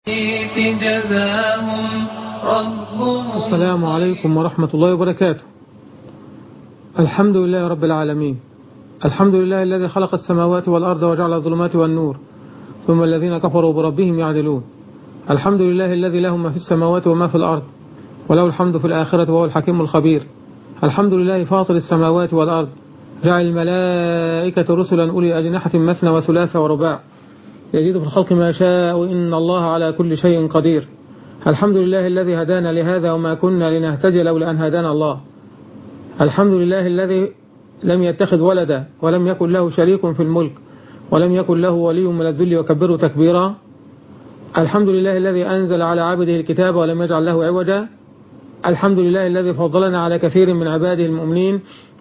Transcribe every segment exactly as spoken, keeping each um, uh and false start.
جزاهم ربهم. السلام عليكم ورحمة الله وبركاته. الحمد لله رب العالمين، الحمد لله الذي خلق السماوات والأرض وجعل الظلمات والنور، ثم الذين كفروا بربهم يعدلون. الحمد لله الذي له ما في السماوات وما في الأرض، وله الحمد في الآخرة وهو الحكيم الخبير. الحمد لله فاطر السماوات والأرض، جعل الملائكة رسلا أولي أجنحة مثنى وثلاث ورباع، يزيد في الخلق ما شاء، إن الله على كل شيء قدير. الحمد لله الذي هدانا لهذا وما كنا لنهتدي لولا أن هدانا الله. الحمد لله الذي لم يتخذ ولدا ولم يكن له شريك في الملك ولم يكن له ولي من الذل وكبره تكبيرا. الحمد لله الذي أنزل على عبده الكتاب ولم يجعل له عوجا. الحمد لله الذي فضلنا على كثير من عباده المؤمنين.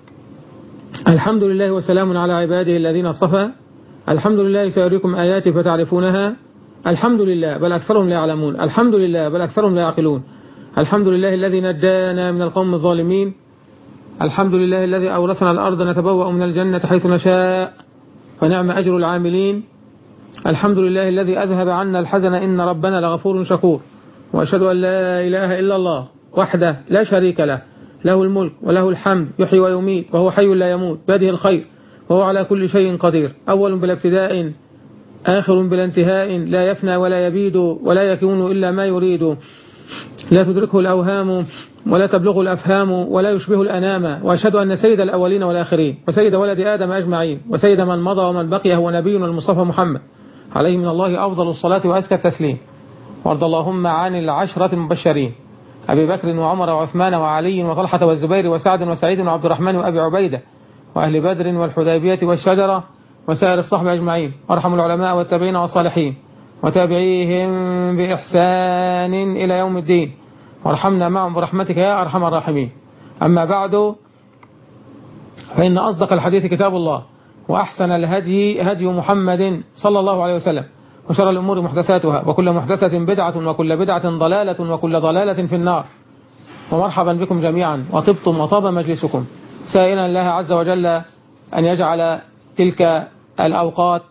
الحمد لله وسلام على عباده الذين اصطفى. الحمد لله سيريكم آياتي فتعرفونها. الحمد لله بل أكثرهم لا يعلمون. الحمد لله بل أكثرهم لا يعقلون. الحمد لله الذي نجانا من القوم الظالمين. الحمد لله الذي أورثنا الأرض نتبوأ من الجنة حيث نشاء فنعم أجر العاملين. الحمد لله الذي أذهب عنا الحزن إن ربنا لغفور شكور. وأشهد أن لا إله إلا الله وحده لا شريك له، له الملك وله الحمد، يحيي ويميت وهو حي لا يموت، بيده الخير وهو على كل شيء قدير، أول بلا ابتداء آخر بلا انتهاء، لا يفنى ولا يبيد ولا يكون إلا ما يريد، لا تدركه الأوهام ولا تبلغ الأفهام ولا يشبه الأنام. وأشهد أن سيد الأولين والآخرين وسيد ولد آدم أجمعين وسيد من مضى ومن بقي هو نبينا المصطفى محمد عليه من الله أفضل الصلاة وأزكى التسليم. وارض اللهم عن العشرة المبشرين أبي بكر وعمر وعثمان وعلي وطلحة والزبير وسعد وسعيد وعبد الرحمن وأبي عبيدة وأهل بدر والحديبية والشجرة وسائر الصحبة أجمعين، وارحم العلماء والتابعين والصالحين وتابعيهم بإحسان إلى يوم الدين، وارحمنا معهم برحمتك يا أرحم الراحمين. أما بعد، فإن أصدق الحديث كتاب الله، وأحسن الهدي هدي محمد صلى الله عليه وسلم، وشر الأمور محدثاتها، وكل محدثة بدعة وكل بدعة ضلالة وكل ضلالة في النار. ومرحبا بكم جميعا، وطبتم وطاب مجلسكم، سائلا الله عز وجل أن يجعل تلك الأوقات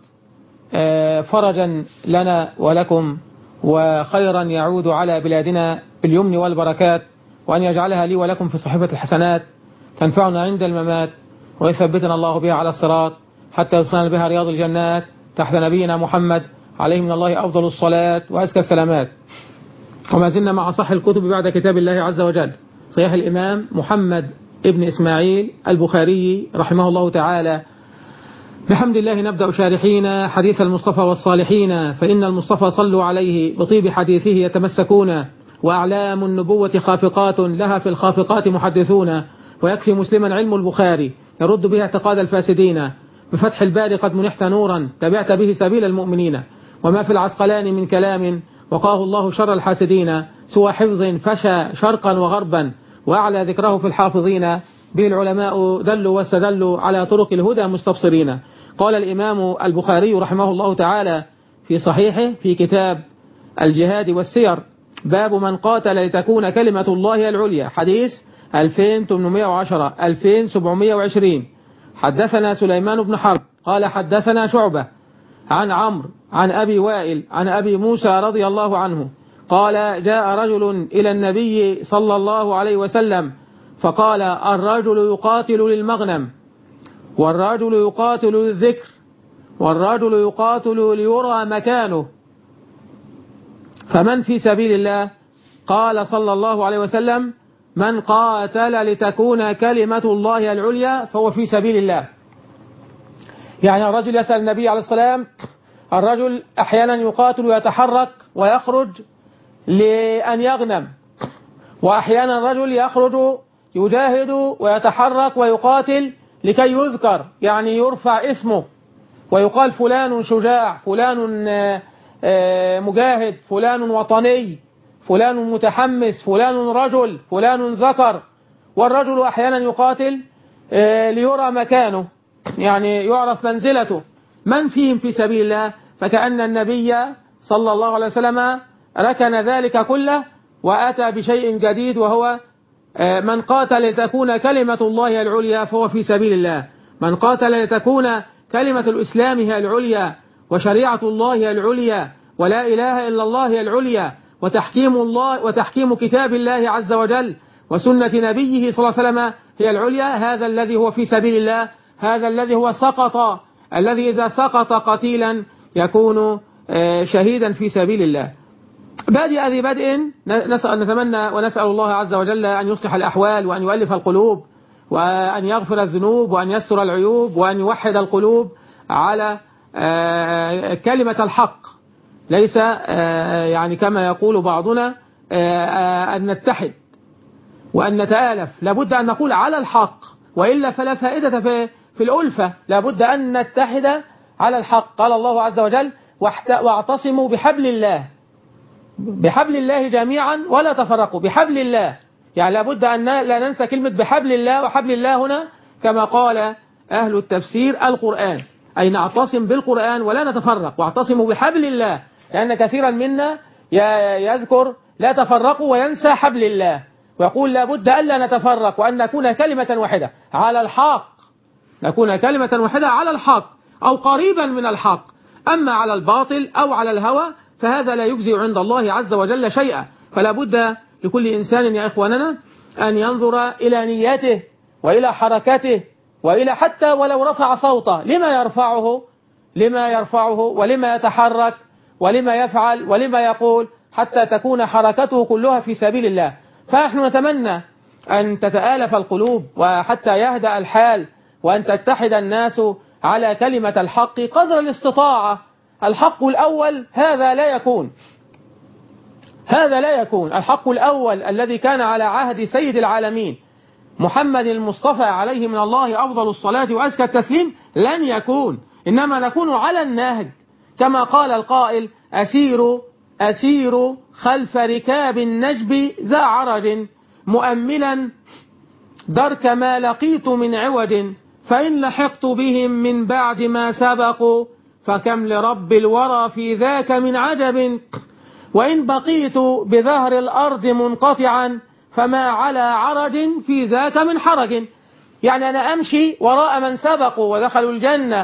فرجا لنا ولكم، وخيرا يعود على بلادنا باليمن والبركات، وأن يجعلها لي ولكم في صحيفة الحسنات تنفعنا عند الممات، ويثبتنا الله بها على الصراط حتى يدخلنا بها رياض الجنات تحت نبينا محمد عليه من الله أفضل الصلاة وأزكى السلامات. وما زلنا مع صح الكتب بعد كتاب الله عز وجل، صحيح الإمام محمد ابن إسماعيل البخاري رحمه الله تعالى. بحمد الله نبدأ شارحين حديث المصطفى والصالحين، فإن المصطفى صلوا عليه بطيب حديثه يتمسكون، وأعلام النبوة خافقات لها في الخافقات محدثون، ويكفي مسلما علم البخاري يرد به اعتقاد الفاسدين، بفتح الباري قد منحت نورا تبعت به سبيل المؤمنين، وما في العسقلان من كلام وقاه الله شر الحاسدين، سوى حفظ فشى شرقا وغربا، وأعلى ذكره في الحافظين، به العلماء دلوا واستدلوا على طرق الهدى مستبصرين. قال الإمام البخاري رحمه الله تعالى في صحيحه في كتاب الجهاد والسير: باب من قاتل لتكون كلمة الله العليا، حديث ألفين وثمانمائة وعشرة ألفين وسبعمائة وعشرين. حدثنا سليمان بن حرب قال حدثنا شعبة عن عمرو عن أبي وائل عن أبي موسى رضي الله عنه قال: جاء رجل إلى النبي صلى الله عليه وسلم فقال: الرجل يقاتل للمغنم، والرجل يقاتل للذكر، والرجل يقاتل ليرى مكانه، فمن في سبيل الله؟ قال صلى الله عليه وسلم: من قاتل لتكون كلمة الله العليا فهو في سبيل الله. يعني الرجل يسأل النبي عليه السلام، الرجل أحيانا يقاتل ويتحرك ويخرج لأن يغنم، وأحيانا الرجل يخرج يجاهد ويتحرك ويقاتل لكي يذكر، يعني يرفع اسمه ويقال فلان شجاع، فلان مجاهد، فلان وطني، فلان متحمس، فلان رجل، فلان ذكر. والرجل أحيانا يقاتل ليرى مكانه، يعني يعرف منزلته. من فيهم في سبيل الله؟ فكأن النبي صلى الله عليه وسلم ركن ذلك كله وأتى بشيء جديد، وهو من قاتل لتكون كلمة الله العليا فهو في سبيل الله. من قاتل لتكون كلمة الإسلام هي العليا وشريعة الله العليا ولا إله إلا الله هي العليا، وتحكيم الله وتحكيم كتاب الله عز وجل وسنة نبيه صلى الله عليه وسلم هي العليا. هذا الذي هو في سبيل الله، هذا الذي هو سقط، الذي إذا سقط قتيلا يكون شهيدا في سبيل الله. بادئ ذي بدء نسأل نتمنى ونسأل الله عز وجل أن يصلح الأحوال وأن يؤلف القلوب وأن يغفر الذنوب وأن يستر العيوب وأن يوحد القلوب على كلمة الحق، ليس يعني كما يقول بعضنا أن نتحد وأن نتآلف، لابد أن نقول على الحق، وإلا فلا فائدة في في الألفة، لابد أن نتحد على الحق. قال الله عز وجل واعتصموا بحبل الله، بحبل الله جميعا ولا تفرقوا، بحبل الله، يعني لابد أن لا ننسى كلمة بحبل الله، وحبل الله هنا كما قال أهل التفسير القرآن، أي نعتصم بالقرآن ولا نتفرق، واعتصموا بحبل الله، لأن كثيرا منا يذكر لا تفرقوا وينسى حبل الله، ويقول لابد ألا نتفرق وأن نكون كلمة واحدة على الحق، نكون كلمة واحدة على الحق أو قريبا من الحق. أما على الباطل أو على الهوى فهذا لا يجزي عند الله عز وجل شيئا. فلا بد لكل إنسان يا إخواننا أن ينظر إلى نيته وإلى حركته وإلى حتى ولو رفع صوته لما يرفعه، لما يرفعه ولما يتحرك ولما يفعل ولما يقول، حتى تكون حركته كلها في سبيل الله. فنحن نتمنى أن تتآلف القلوب وحتى يهدأ الحال وأن تتحد الناس على كلمة الحق قدر الاستطاعة. الحق الأول هذا لا يكون، هذا لا يكون الحق الأول الذي كان على عهد سيد العالمين محمد المصطفى عليه من الله أفضل الصلاة وأزكى التسليم لن يكون، إنما نكون على النهج كما قال القائل أسير أسير خلف ركاب النجب ذا عرج مؤملا درك ما لقيت من عوج فإن لحقت بهم من بعد ما سبقوا فكم لرب الورى في ذاك من عجب وإن بقيت بظهر الأرض منقطعا فما على عرج في ذاك من حرج. يعني أنا أمشي وراء من سبقوا ودخلوا الجنة،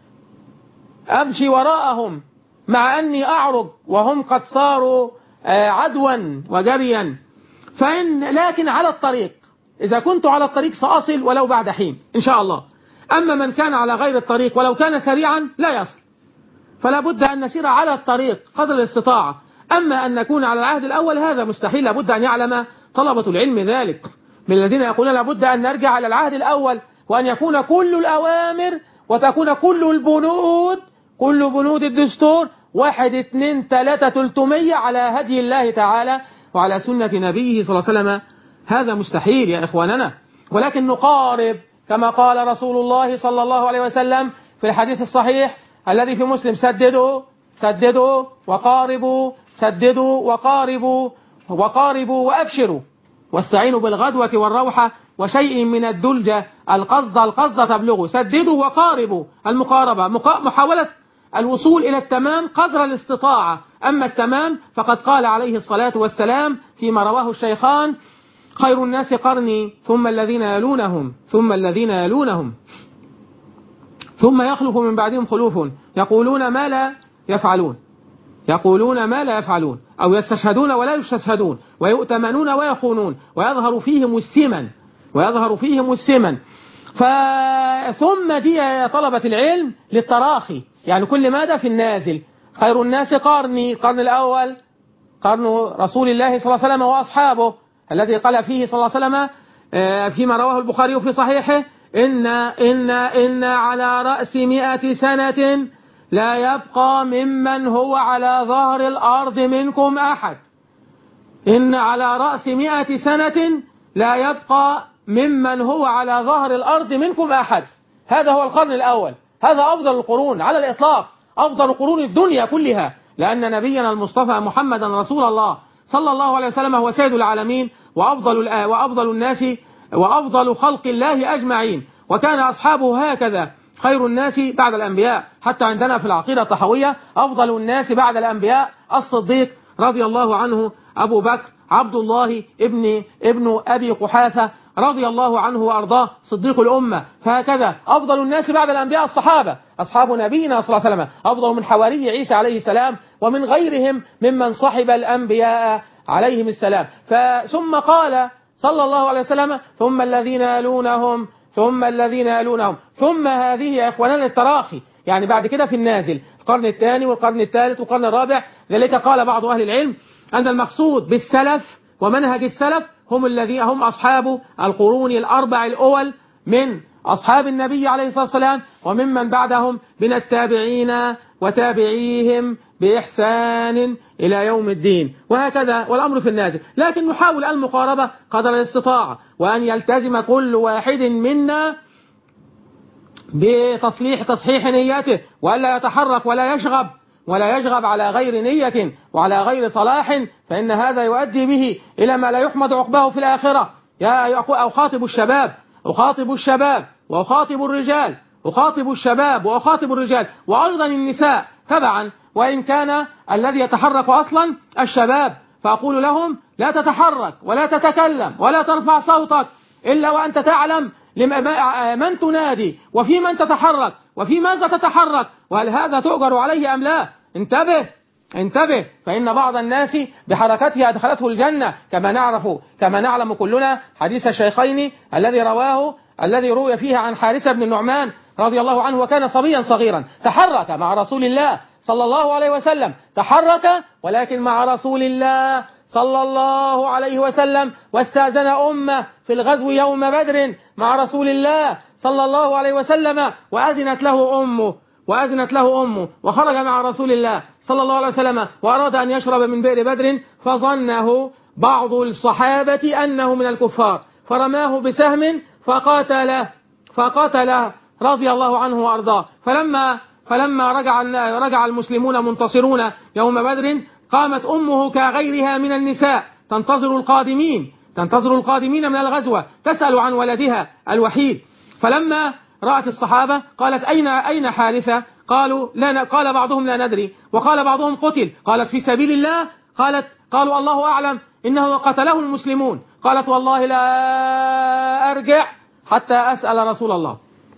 أمشي وراءهم مع أني أعرج وهم قد صاروا عدوا وجريا، فإن لكن على الطريق، إذا كنت على الطريق سأصل ولو بعد حين إن شاء الله. أما من كان على غير الطريق ولو كان سريعا لا يصل، فلا بد أن نسير على الطريق قدر الاستطاعة. أما أن نكون على العهد الأول هذا مستحيل، لابد أن يعلم طلبة العلم ذلك من الذين يقولون لابد أن نرجع على العهد الأول، وأن يكون كل الأوامر وتكون كل البنود كل بنود الدستور واحد اثنين ثلاثة ثلاثمية على هدي الله تعالى وعلى سنة نبيه صلى الله عليه وسلم. هذا مستحيل يا إخواننا، ولكن نقارب كما قال رسول الله صلى الله عليه وسلم في الحديث الصحيح الذي في مسلم سددوا سددوا وقاربوا سددوا وقاربوا وقاربوا وأبشروا واستعينوا بالغدوة والروحة وشيء من الدلجة القصد القصد تبلغوا. سددوا وقاربوا، المقاربة محاولة الوصول إلى التمام قدر الاستطاعة. أما التمام فقد قال عليه الصلاة والسلام فيما رواه الشيخان خير الناس قرني ثم الذين يلونهم ثم الذين يلونهم ثم يخلف من بعدهم خلوف يقولون ما لا يفعلون يقولون ما لا يفعلون أو يستشهدون ولا يستشهدون ويؤتمنون ويخونون ويظهر فيهم السمن ويظهر فيهم السمن. ثم دي يا طلبة العلم للتراخي، يعني كل ماذا في النازل. خير الناس قرني، قرن الأول قرن رسول الله صلى الله عليه وسلم وأصحابه الذي قال فيه صلى الله عليه وسلم فيما رواه البخاري في صحيحه إن إن إن على رأس مئة سنة لا يبقى ممن هو على ظهر الأرض منكم أحد. إن على رأس مئة سنة لا يبقى ممن هو على ظهر الأرض منكم أحد. هذا هو القرن الأول، هذا أفضل القرون على الإطلاق، أفضل قرون الدنيا كلها، لأن نبينا المصطفى محمدا رسول الله صلى الله عليه وسلم هو سيد العالمين وأفضل وأفضل الناس وأفضل خلق الله أجمعين، وكان أصحابه هكذا خير الناس بعد الأنبياء. حتى عندنا في العقيدة الطحوية أفضل الناس بعد الأنبياء الصديق رضي الله عنه أبو بكر عبد الله ابن ابن أبي قحافة رضي الله عنه وأرضاه صديق الأمة. فهكذا أفضل الناس بعد الأنبياء الصحابة، أصحاب نبينا صلى الله عليه وسلم أفضل من حواري عيسى عليه السلام ومن غيرهم ممن صحب الأنبياء عليهم السلام. ثم قال صلى الله عليه وسلم ثم الذين يلونهم ثم الذين يلونهم ثم هذه يا إخواننا التراخي، يعني بعد كده في النازل القرن الثاني والقرن الثالث والقرن الرابع. ذلك قال بعض أهل العلم أن المقصود بالسلف ومنهج السلف هم الذين هم أصحاب القرون الأربع الأول من أصحاب النبي عليه الصلاة والسلام وممن بعدهم من التابعين وتابعيهم بإحسان إلى يوم الدين، وهكذا والأمر في النازل. لكن نحاول المقاربة قدر الاستطاعة، وأن يلتزم كل واحد منا بتصليح تصحيح نيته، وألا يتحرك ولا يشغب ولا يشغب على غير نية وعلى غير صلاح، فإن هذا يؤدي به إلى ما لا يحمد عقباه في الآخرة. يا أخاطب الشباب أخاطب الشباب وأخاطب الرجال أخاطب الشباب وأخاطب الرجال وأيضا النساء تبعا، وإن كان الذي يتحرك أصلا الشباب، فأقول لهم لا تتحرك ولا تتكلم ولا ترفع صوتك إلا وأنت تعلم من تنادي وفي من تتحرك وفي ماذا تتحرك، وهل هذا تؤجر عليه أم لا. انتبه انتبه، فإن بعض الناس بحركته أدخلته الجنة، كما نعرف كما نعلم كلنا حديث الشيخين الذي رواه الذي روي فيه عن حارثة بن النعمان رضي الله عنه، وكان صبيا صغيرا تحرك مع رسول الله صلى الله عليه وسلم، تحرك ولكن مع رسول الله صلى الله عليه وسلم، واستأذن أمه في الغزو يوم بدر مع رسول الله صلى الله عليه وسلم، وأذنت له أمه وأذنت له أمه وخرج مع رسول الله صلى الله عليه وسلم وأراد أن يشرب من بئر بدر، فظنه بعض الصحابة أنه من الكفار فرماه بسهم فقاتله فقاتله رضي الله عنه وأرضاه. فلما فلما رجع رجع المسلمون منتصرون يوم بدر، قامت أمه كغيرها من النساء تنتظر القادمين تنتظر القادمين من الغزوة، تسأل عن ولدها الوحيد. فلما رأت الصحابة قالت أين أين حارثة؟ قالوا لا، قال بعضهم لا ندري وقال بعضهم قتل. قالت في سبيل الله؟ قالت قالوا الله أعلم إنه قتله المسلمون. قالت والله لا أرجع حتى أسأل رسول الله.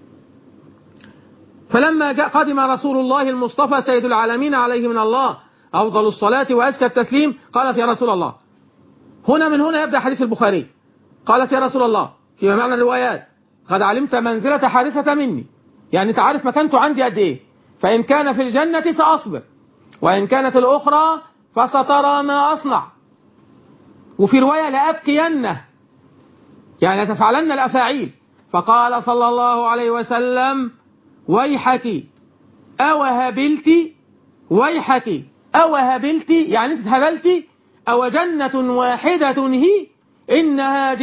فلما جاء قدم رسول الله المصطفى سيد العالمين عليه من الله أفضل الصلاة وأزكى التسليم، قالت يا رسول الله، هنا من هنا يبدأ حديث البخاري، قالت يا رسول الله فيما معنى الروايات قد علمت منزلة حارثة مني، يعني تعرف مكانته عندي قد إيه، فإن كان في الجنة سأصبر وإن كانت الأخرى فسترى ما أصنع، وفي رواية لأبكينه، يعني لتفعلن الأفاعيل. فقال صلى الله عليه وسلم ويحك أوهبلت ويحك أوهبلت، يعني انت هبلت، أو جنة واحدة هي إنها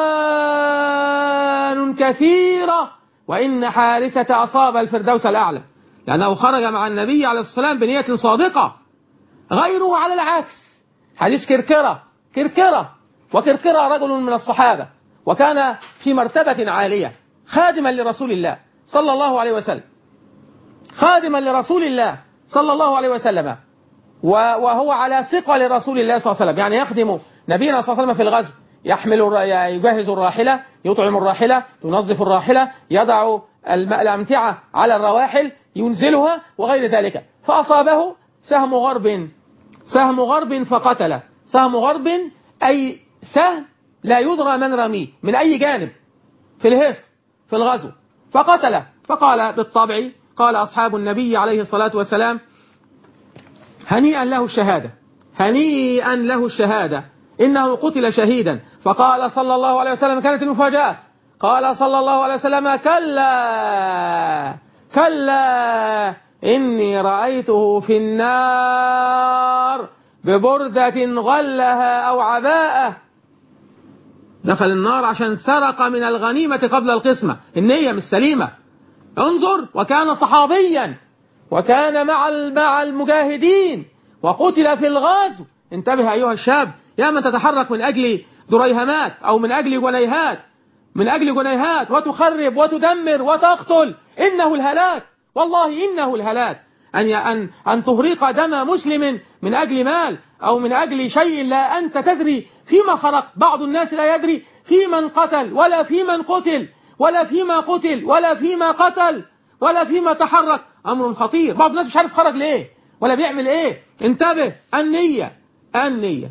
جنان كثيرة وإن حارثة أصاب الفردوس الأعلى، لأنه خرج مع النبي عليه الصلاة والسلام بنية صادقة. غيره على العكس، حديث كركرة كركرة وكركرة رجل من الصحابة وكان في مرتبة عالية خادما لرسول الله صلى الله عليه وسلم خادما لرسول الله صلى الله عليه وسلم وهو على ثقة لرسول الله صلى الله عليه وسلم، يعني يخدم نبينا صلى الله عليه وسلم في الغزو، يحمل يجهز الراحلة، يطعم الراحلة، ينظف الراحلة، يضع الأمتعة على الرواحل، ينزلها وغير ذلك. فأصابه سهم غرب سهم غرب فقتله. سهم غرب أي سهم لا يدرى من رميه من أي جانب في الهيص في الغزو، فقتله. فقال بالطبع قال أصحاب النبي عليه الصلاة والسلام هنيئا له الشهادة هنيئا له الشهادة إنه قتل شهيدا. فقال صلى الله عليه وسلم، كانت المفاجأة، قال صلى الله عليه وسلم كلا كلا إني رأيته في النار ببردة غلها أو عباءة. دخل النار عشان سرق من الغنيمة قبل القسمة، النية مش سليمة. انظر، وكان صحابيا وكان مع مع المجاهدين وقتل في الغزو. انتبه أيها الشاب، يا من تتحرك من أجل دريهمات أو من أجل جنيهات من أجل جنيهات وتخرب وتدمر وتقتل، إنه الهلاك، والله إنه الهلاك أن أن أن تهرق دم مسلم من أجل مال أو من أجل شيء لا أنت تدري فيما خرق. بعض الناس لا يدري في من قتل ولا في من قتل ولا فيما قتل ولا فيما قتل ولا فيما تحرك. أمر خطير. بعض الناس مش عارف خرج ليه ولا بيعمل إيه. انتبه. النية النية.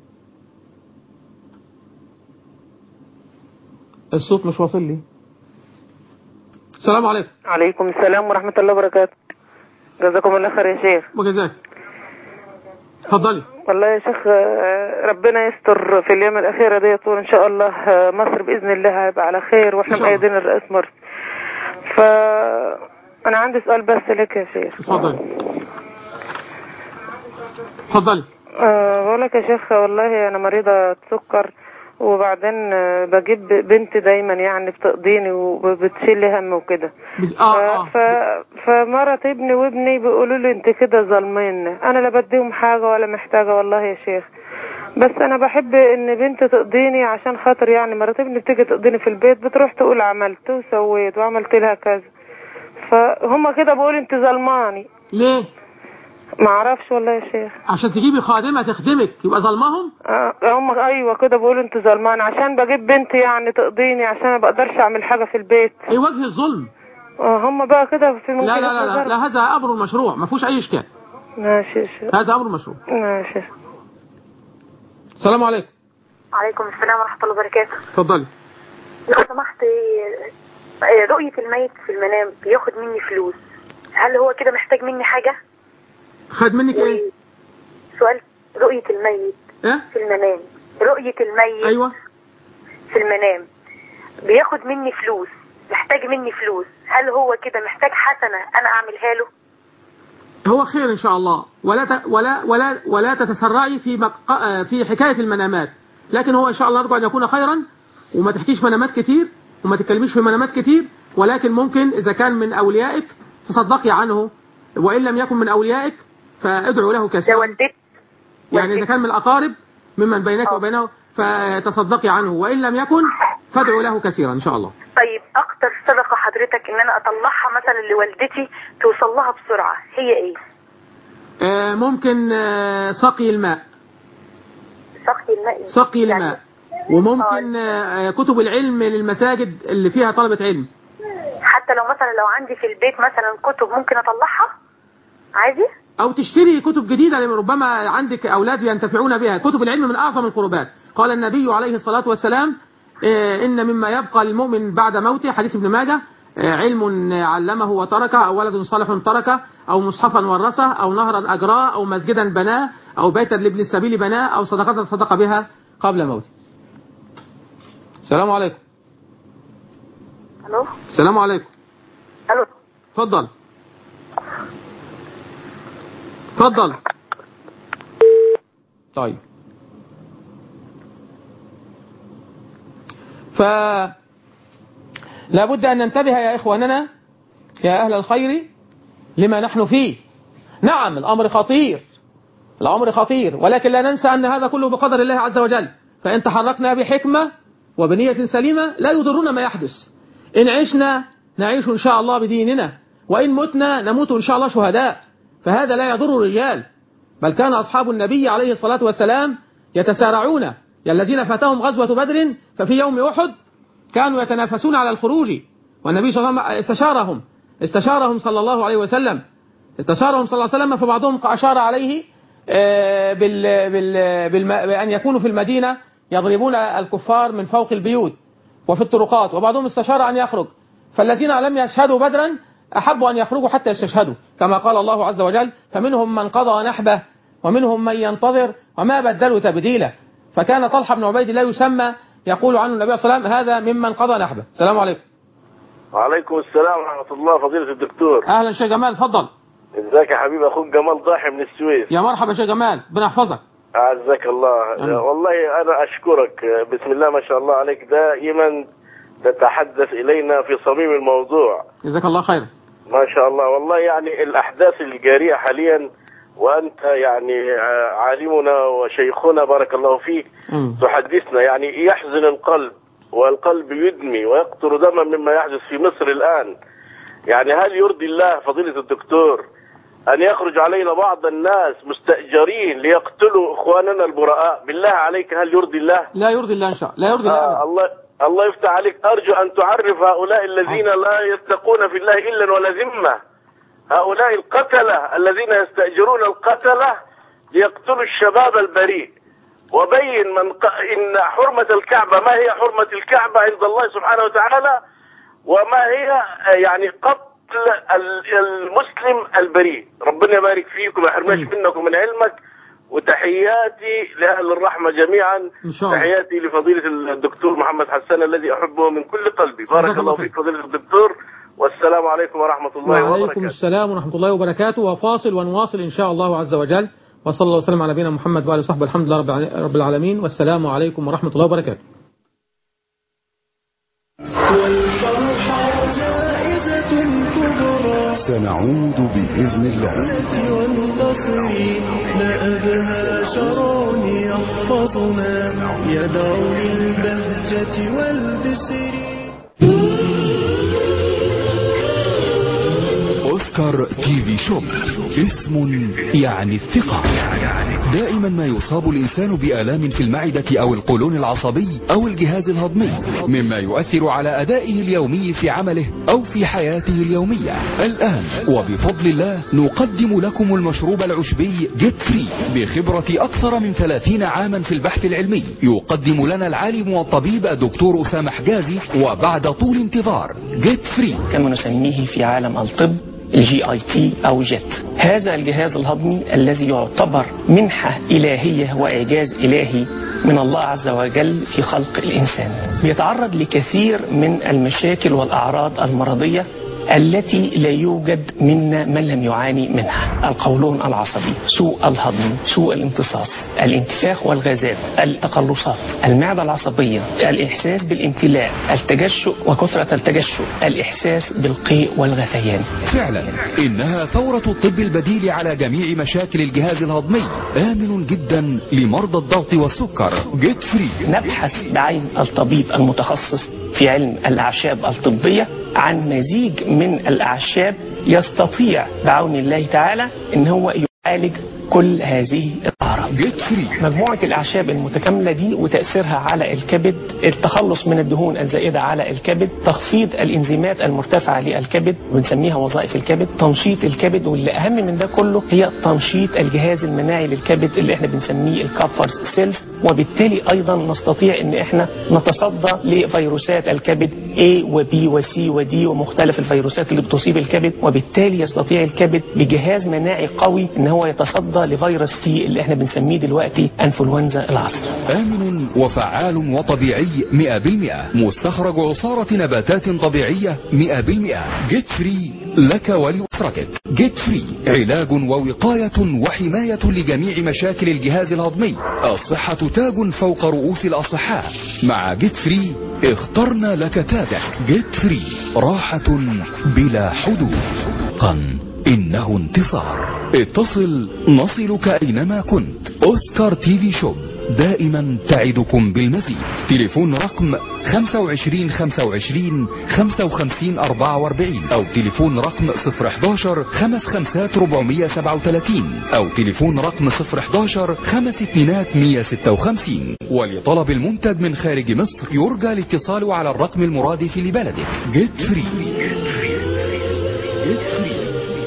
الصوت مش واصل لي. السلام عليكم. عليكم السلام ورحمة الله وبركاته. جزاكم الله خير يا شيخ. وجزاك. اتفضلي. والله يا شيخ ربنا يستر في الأيام الأخيرة ديت، وإن شاء الله مصر بإذن الله هيبقى على خير، وإحنا مؤيدين الرئيس مرسي. فأنا عندي سؤال بس لك يا شيخ. اتفضلي. اتفضلي. أه بقول لك يا شيخ، والله أنا مريضة سكر، وبعدين بجيب بنت دايما يعني بتقضيني وبتشيل لي هم وكده. آه ف... فمرت ابني وابني بيقولوا لي انت كده ظالميني. انا لا بديهم حاجه ولا محتاجه والله يا شيخ، بس انا بحب ان بنت تقضيني عشان خاطر يعني مرت ابني بتيجي تقضيني في البيت، بتروح تقول عملت وسويت وعملت لها كذا، فهم كده بيقولوا انت ظلماني. ليه؟ ما اعرفش والله يا شيخ. عشان تجيبي خادمه تخدمك يبقى ظلمهم؟ آه هم ايوه كده بيقولوا انت ظلمان، عشان بجيب بنت يعني تقضيني عشان ما بقدرش اعمل حاجه في البيت. ايه وجه الظلم؟ آه هم بقى كده في لا لا لا لا, لا هذا امر مشروع ما فيهوش اي اشكال. ماشي يا شيخ. هذا امر مشروع. ماشي. السلام عليكم. وعليكم السلام ورحمه الله وبركاته. اتفضلي. لو سمحت، رؤيه الميت في المنام بياخد مني فلوس، هل هو كده محتاج مني حاجه؟ خد منك ايه؟ سؤال. رؤية الميت إيه؟ في المنام، رؤية الميت أيوة في المنام بياخد مني فلوس، محتاج مني فلوس، هل هو كده محتاج حسنة أنا أعملها له؟ هو خير إن شاء الله، ولا ت... ولا ولا ولا تتسرعي في مق... في حكاية المنامات، لكن هو إن شاء الله نرجو أن يكون خيرا، وما تحكيش منامات كتير وما تتكلميش في منامات كتير، ولكن ممكن إذا كان من أوليائك تصدقي عنه، وإن لم يكن من أوليائك فادعوا له كثيرا. يعني إذا كان من الأقارب ممن بينك وبينه فتصدقي عنه، وإن لم يكن فادعوا له كثيرا إن شاء الله. طيب أكتر صدقة حضرتك إن أنا أطلعها مثلا لوالدتي توصل لها بسرعة هي إيه؟ آه ممكن آه سقي الماء. سقي الماء. سقي الماء. يعني وممكن آه كتب العلم للمساجد اللي فيها طلبة علم. حتى لو مثلا لو عندي في البيت مثلا كتب ممكن أطلعها عادي؟ أو تشتري كتب جديدة، لأن ربما عندك أولاد ينتفعون بها. كتب العلم من أعظم القربات. قال النبي عليه الصلاة والسلام إن مما يبقى المؤمن بعد موته، حديث ابن ماجه، علم علمه وتركه، أو ولد صالح تركه، أو مصحفا ورثه، أو نهرا أجراه، أو مسجدا بناه، أو بيتا لابن السبيل بناه، أو صدقة صدق بها قبل موته. السلام عليكم. ألو. السلام عليكم. ألو. اتفضل. اتفضل. طيب. فلا بد أن ننتبه يا إخواننا يا أهل الخير لما نحن فيه. نعم الأمر خطير، الأمر خطير، ولكن لا ننسى أن هذا كله بقدر الله عز وجل. فإن تحركنا بحكمة وبنية سليمة لا يضرنا ما يحدث. إن عشنا نعيش إن شاء الله بديننا، وإن متنا نموت إن شاء الله شهداء. فهذا لا يضر الرجال، بل كان أصحاب النبي عليه الصلاة والسلام يتسارعون. يا الذين فاتهم غزوة بدر ففي يوم أحد كانوا يتنافسون على الخروج، والنبي صلى الله عليه وسلم استشارهم استشارهم صلى الله عليه وسلم استشارهم صلى الله عليه وسلم فبعضهم أشار عليه بال بال بأن يكونوا في المدينة يضربون الكفار من فوق البيوت وفي الطرقات، وبعضهم استشار أن يخرج. فالذين لم يشهدوا بدرا أحبوا أن يخرجوا حتى يستشهدوا، كما قال الله عز وجل: فمنهم من قضى نحبه ومنهم من ينتظر وما بدلوا تبديلا. فكان طلحة بن عبيد الله يسمى يقول عنه النبي صلى الله عليه وسلم: هذا ممن قضى نحبه. السلام عليكم. وعليكم السلام ورحمة الله. فضيلة الدكتور. أهلا شيخ جمال، اتفضل. ازيك يا حبيبي؟ أخوك جمال ضاحي من السويس. يا مرحبا شيخ جمال، ربنا يحفظك. أعزك الله. أنا. والله أنا أشكرك، بسم الله ما شاء الله عليك، دائما تتحدث إلينا في صميم الموضوع. جزاك الله خير. ما شاء الله. والله يعني الأحداث الجارية حاليا، وأنت يعني عالمنا وشيخنا بارك الله فيك تحدثنا، يعني يحزن القلب، والقلب يدمي ويقطر دما مما يحدث في مصر الآن. يعني هل يرضي الله فضيلة الدكتور أن يخرج علينا بعض الناس مستأجرين ليقتلوا إخواننا البراء، بالله عليك هل يرضي الله؟ لا يرضي الله إن شاء الله، لا يرضي الله آه الله الله يفتح عليك. أرجو أن تعرف هؤلاء الذين لا يتقون في الله إلا ولا ذمة، هؤلاء القتلة الذين يستأجرون القتلة ليقتلوا الشباب البريء، وبين من ق... إن حرمة الكعبة ما هي حرمة الكعبة عند الله سبحانه وتعالى، وما هي يعني قتل المسلم البريء. ربنا يبارك فيكم ويحرمش منك ومن علمك، وتحياتي لأهل الرحمة جميعا. تحياتي لفضيلة الدكتور محمد حسان الذي أحبه من كل قلبي. بارك الله فيك فضيلة الدكتور، والسلام عليكم ورحمة الله وبركاته. وعليكم السلام ورحمة الله وبركاته. وفاصل ونواصل إن شاء الله عز وجل. وصلى الله وسلم على نبينا محمد وآله وصحبه، الحمد لله رب العالمين، والسلام عليكم ورحمة الله وبركاته. والفرحة جائزة كبرى سنعود بإذن الله. ما أبهى شرون يحفظنا يدعو للبهجة والبشر. أوسكار تي في شوب، اسم يعني الثقة. دائما ما يصاب الإنسان بآلام في المعدة أو القولون العصبي أو الجهاز الهضمي، مما يؤثر على أدائه اليومي في عمله أو في حياته اليومية. الآن وبفضل الله نقدم لكم المشروب العشبي جيت فري بخبرة أكثر من ثلاثين عاما في البحث العلمي. يقدم لنا العالم والطبيب الدكتور أسامة حجازي، وبعد طول انتظار جيت فري كما نسميه في عالم الطب الجي اي تي او جيت. هذا الجهاز الهضمي الذي يعتبر منحة إلهية وإعجاز إلهي من الله عز وجل في خلق الإنسان، بيتعرض لكثير من المشاكل والأعراض المرضية التي لا يوجد منا من لم يعاني منها: القولون العصبي، سوء الهضم، سوء الامتصاص، الانتفاخ والغازات، التقلصات، المعدة العصبية، الإحساس بالامتلاء، التجشؤ وكثرة التجشؤ، الإحساس بالقيء والغثيان. فعلا إنها ثورة الطب البديل على جميع مشاكل الجهاز الهضمي، آمن جدا لمرضى الضغط والسكر. جيت فري. نبحث بعين الطبيب المتخصص في علم الأعشاب الطبية عن مزيج من الأعشاب يستطيع بعون الله تعالى ان هو يعالج كل هذه الأعراض. مجموعة الأعشاب المتكاملة دي وتأثيرها على الكبد، التخلص من الدهون الزائدة على الكبد، تخفيض الإنزيمات المرتفعة للكبد بنسميها وظائف الكبد، تنشيط الكبد، واللي أهم من ده كله هي تنشيط الجهاز المناعي للكبد اللي احنا بنسميه الكابفر سيلز، وبالتالي أيضا نستطيع ان احنا نتصدى لفيروسات الكبد A و B و C و D ومختلف الفيروسات اللي بتصيب الكبد، وبالتالي يستطيع الكبد بجهاز مناعي قوي ان هو يتصدى لفيروس سي اللي احنا بنسميه دلوقتي انفلونزا العصر. آمن وفعال وطبيعي مئة بالمئة، مستخرج عصارة نباتات طبيعية مئة بالمئة. جيت فري لك ولأسرتك. جيت فري علاج ووقاية وحماية لجميع مشاكل الجهاز الهضمي. الصحة تاج فوق رؤوس الأصحاء. مع جيت فري اخترنا لك تاجك. جيت فري راحة بلا حدود. قن إنه انتصار. اتصل نصلك أينما كنت. أوسكار تي في شوب دائما تعدكم بالمزيد. تليفون رقم خمسة وعشرين خمسة وعشرين خمسة وخمسين أربعة وأربعين أو تليفون رقم صفر حداشر خمس خمسات ربعمية سبعة وثلاثين أو تليفون رقم صفر حداشر خمس اتنينات مية ستة وخمسين. ولطلب المنتج من خارج مصر يرجى الاتصال على الرقم المرادف لبلدك. جيت فري. جيت فري.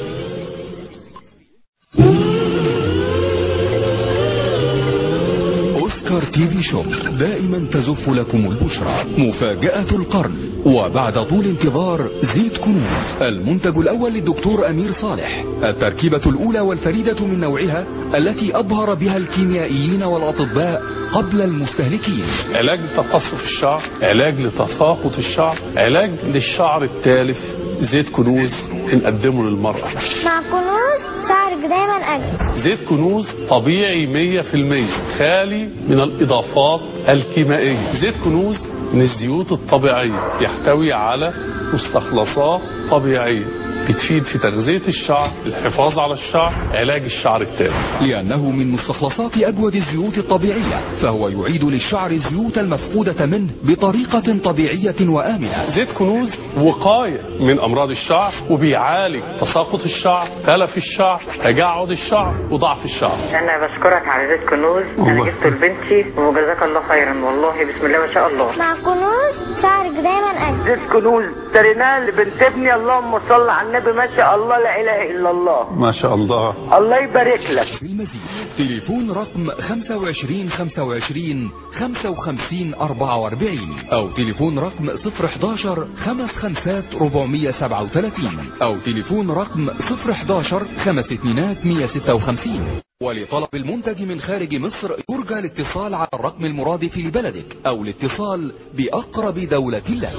أوسكار تي في شوب دائما تزف لكم البشرى. مفاجأة القرن وبعد طول انتظار زيت كنوز، المنتج الأول للدكتور أمير صالح، التركيبة الأولى والفريدة من نوعها التي أبهر بها الكيميائيين والأطباء قبل المستهلكين. علاج لتقصف الشعر، علاج لتساقط الشعر، علاج للشعر التالف. زيت كنوز نقدمه للمرأة. مع كنوز شعرك دايما أجمل. زيت كنوز طبيعي مية في المية، خالي من الإضافات الكيميائية. زيت كنوز من الزيوت الطبيعية، يحتوي على مستخلصات طبيعية بتفيد في تغذية الشعر، الحفاظ على الشعر، علاج الشعر التالف. لأنه من مستخلصات أجود الزيوت الطبيعية، فهو يعيد للشعر الزيوت المفقودة منه بطريقة طبيعية وآمنة. زيت كنوز وقاية من أمراض الشعر، وبيعالج تساقط الشعر، تلف الشعر، تجعد الشعر، وضعف الشعر. أنا بشكرك على زيت كنوز، أنا جبته لبنتي وجزاك الله خيرا، والله بسم الله ما شاء الله. مع كنوز شعرك دايما أجمل. زيت كنوز اشتريناه لبنت ابني، اللهم صل على النبي، ما شاء الله لا إله إلا الله. ما شاء الله. الله يبارك لك. بالمزيد تليفون رقم خمسة وعشرين خمسة وعشرين خمسة وخمسين أربعة وأربعين أو تليفون رقم صفر حداشر خمس خمسات ربعمية سبعة وثلاثين أو تليفون رقم صفر حداشر خمس اتنينات مية ستة وخمسين. ولطلب المنتج من خارج مصر يرجى الاتصال على الرقم المرادف لبلدك أو الاتصال بأقرب دولة لك.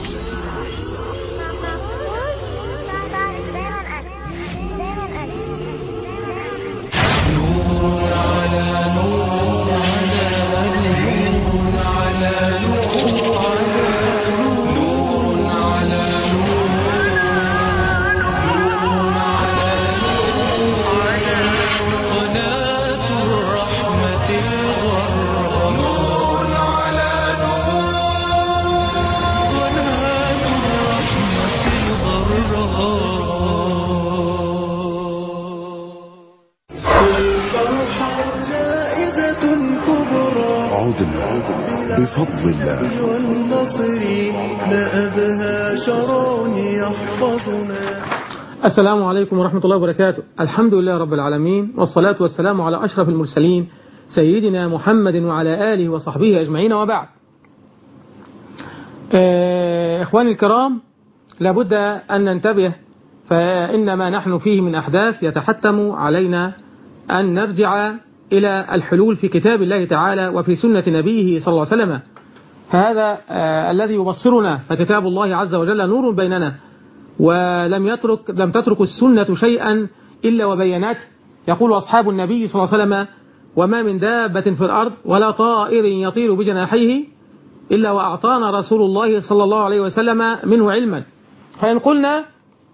بفضل الله والنصر لا أبهى شرون يحفظنا. السلام عليكم ورحمة الله وبركاته. الحمد لله رب العالمين، والصلاة والسلام على أشرف المرسلين سيدنا محمد وعلى آله وصحبه أجمعين، وبعد. إخواني الكرام، لابد أن ننتبه، فإن ما نحن فيه من أحداث يتحتم علينا أن نرجع إلى الحلول في كتاب الله تعالى وفي سنة نبيه صلى الله عليه وسلم. هذا آه الذي يبصرنا، فكتاب الله عز وجل نور بيننا، ولم يترك لم تترك السنة شيئا إلا وبينته. يقول أصحاب النبي صلى الله عليه وسلم: وما من دابة في الأرض ولا طائر يطير بجناحيه إلا وأعطانا رسول الله صلى الله عليه وسلم منه علما. فإن قلنا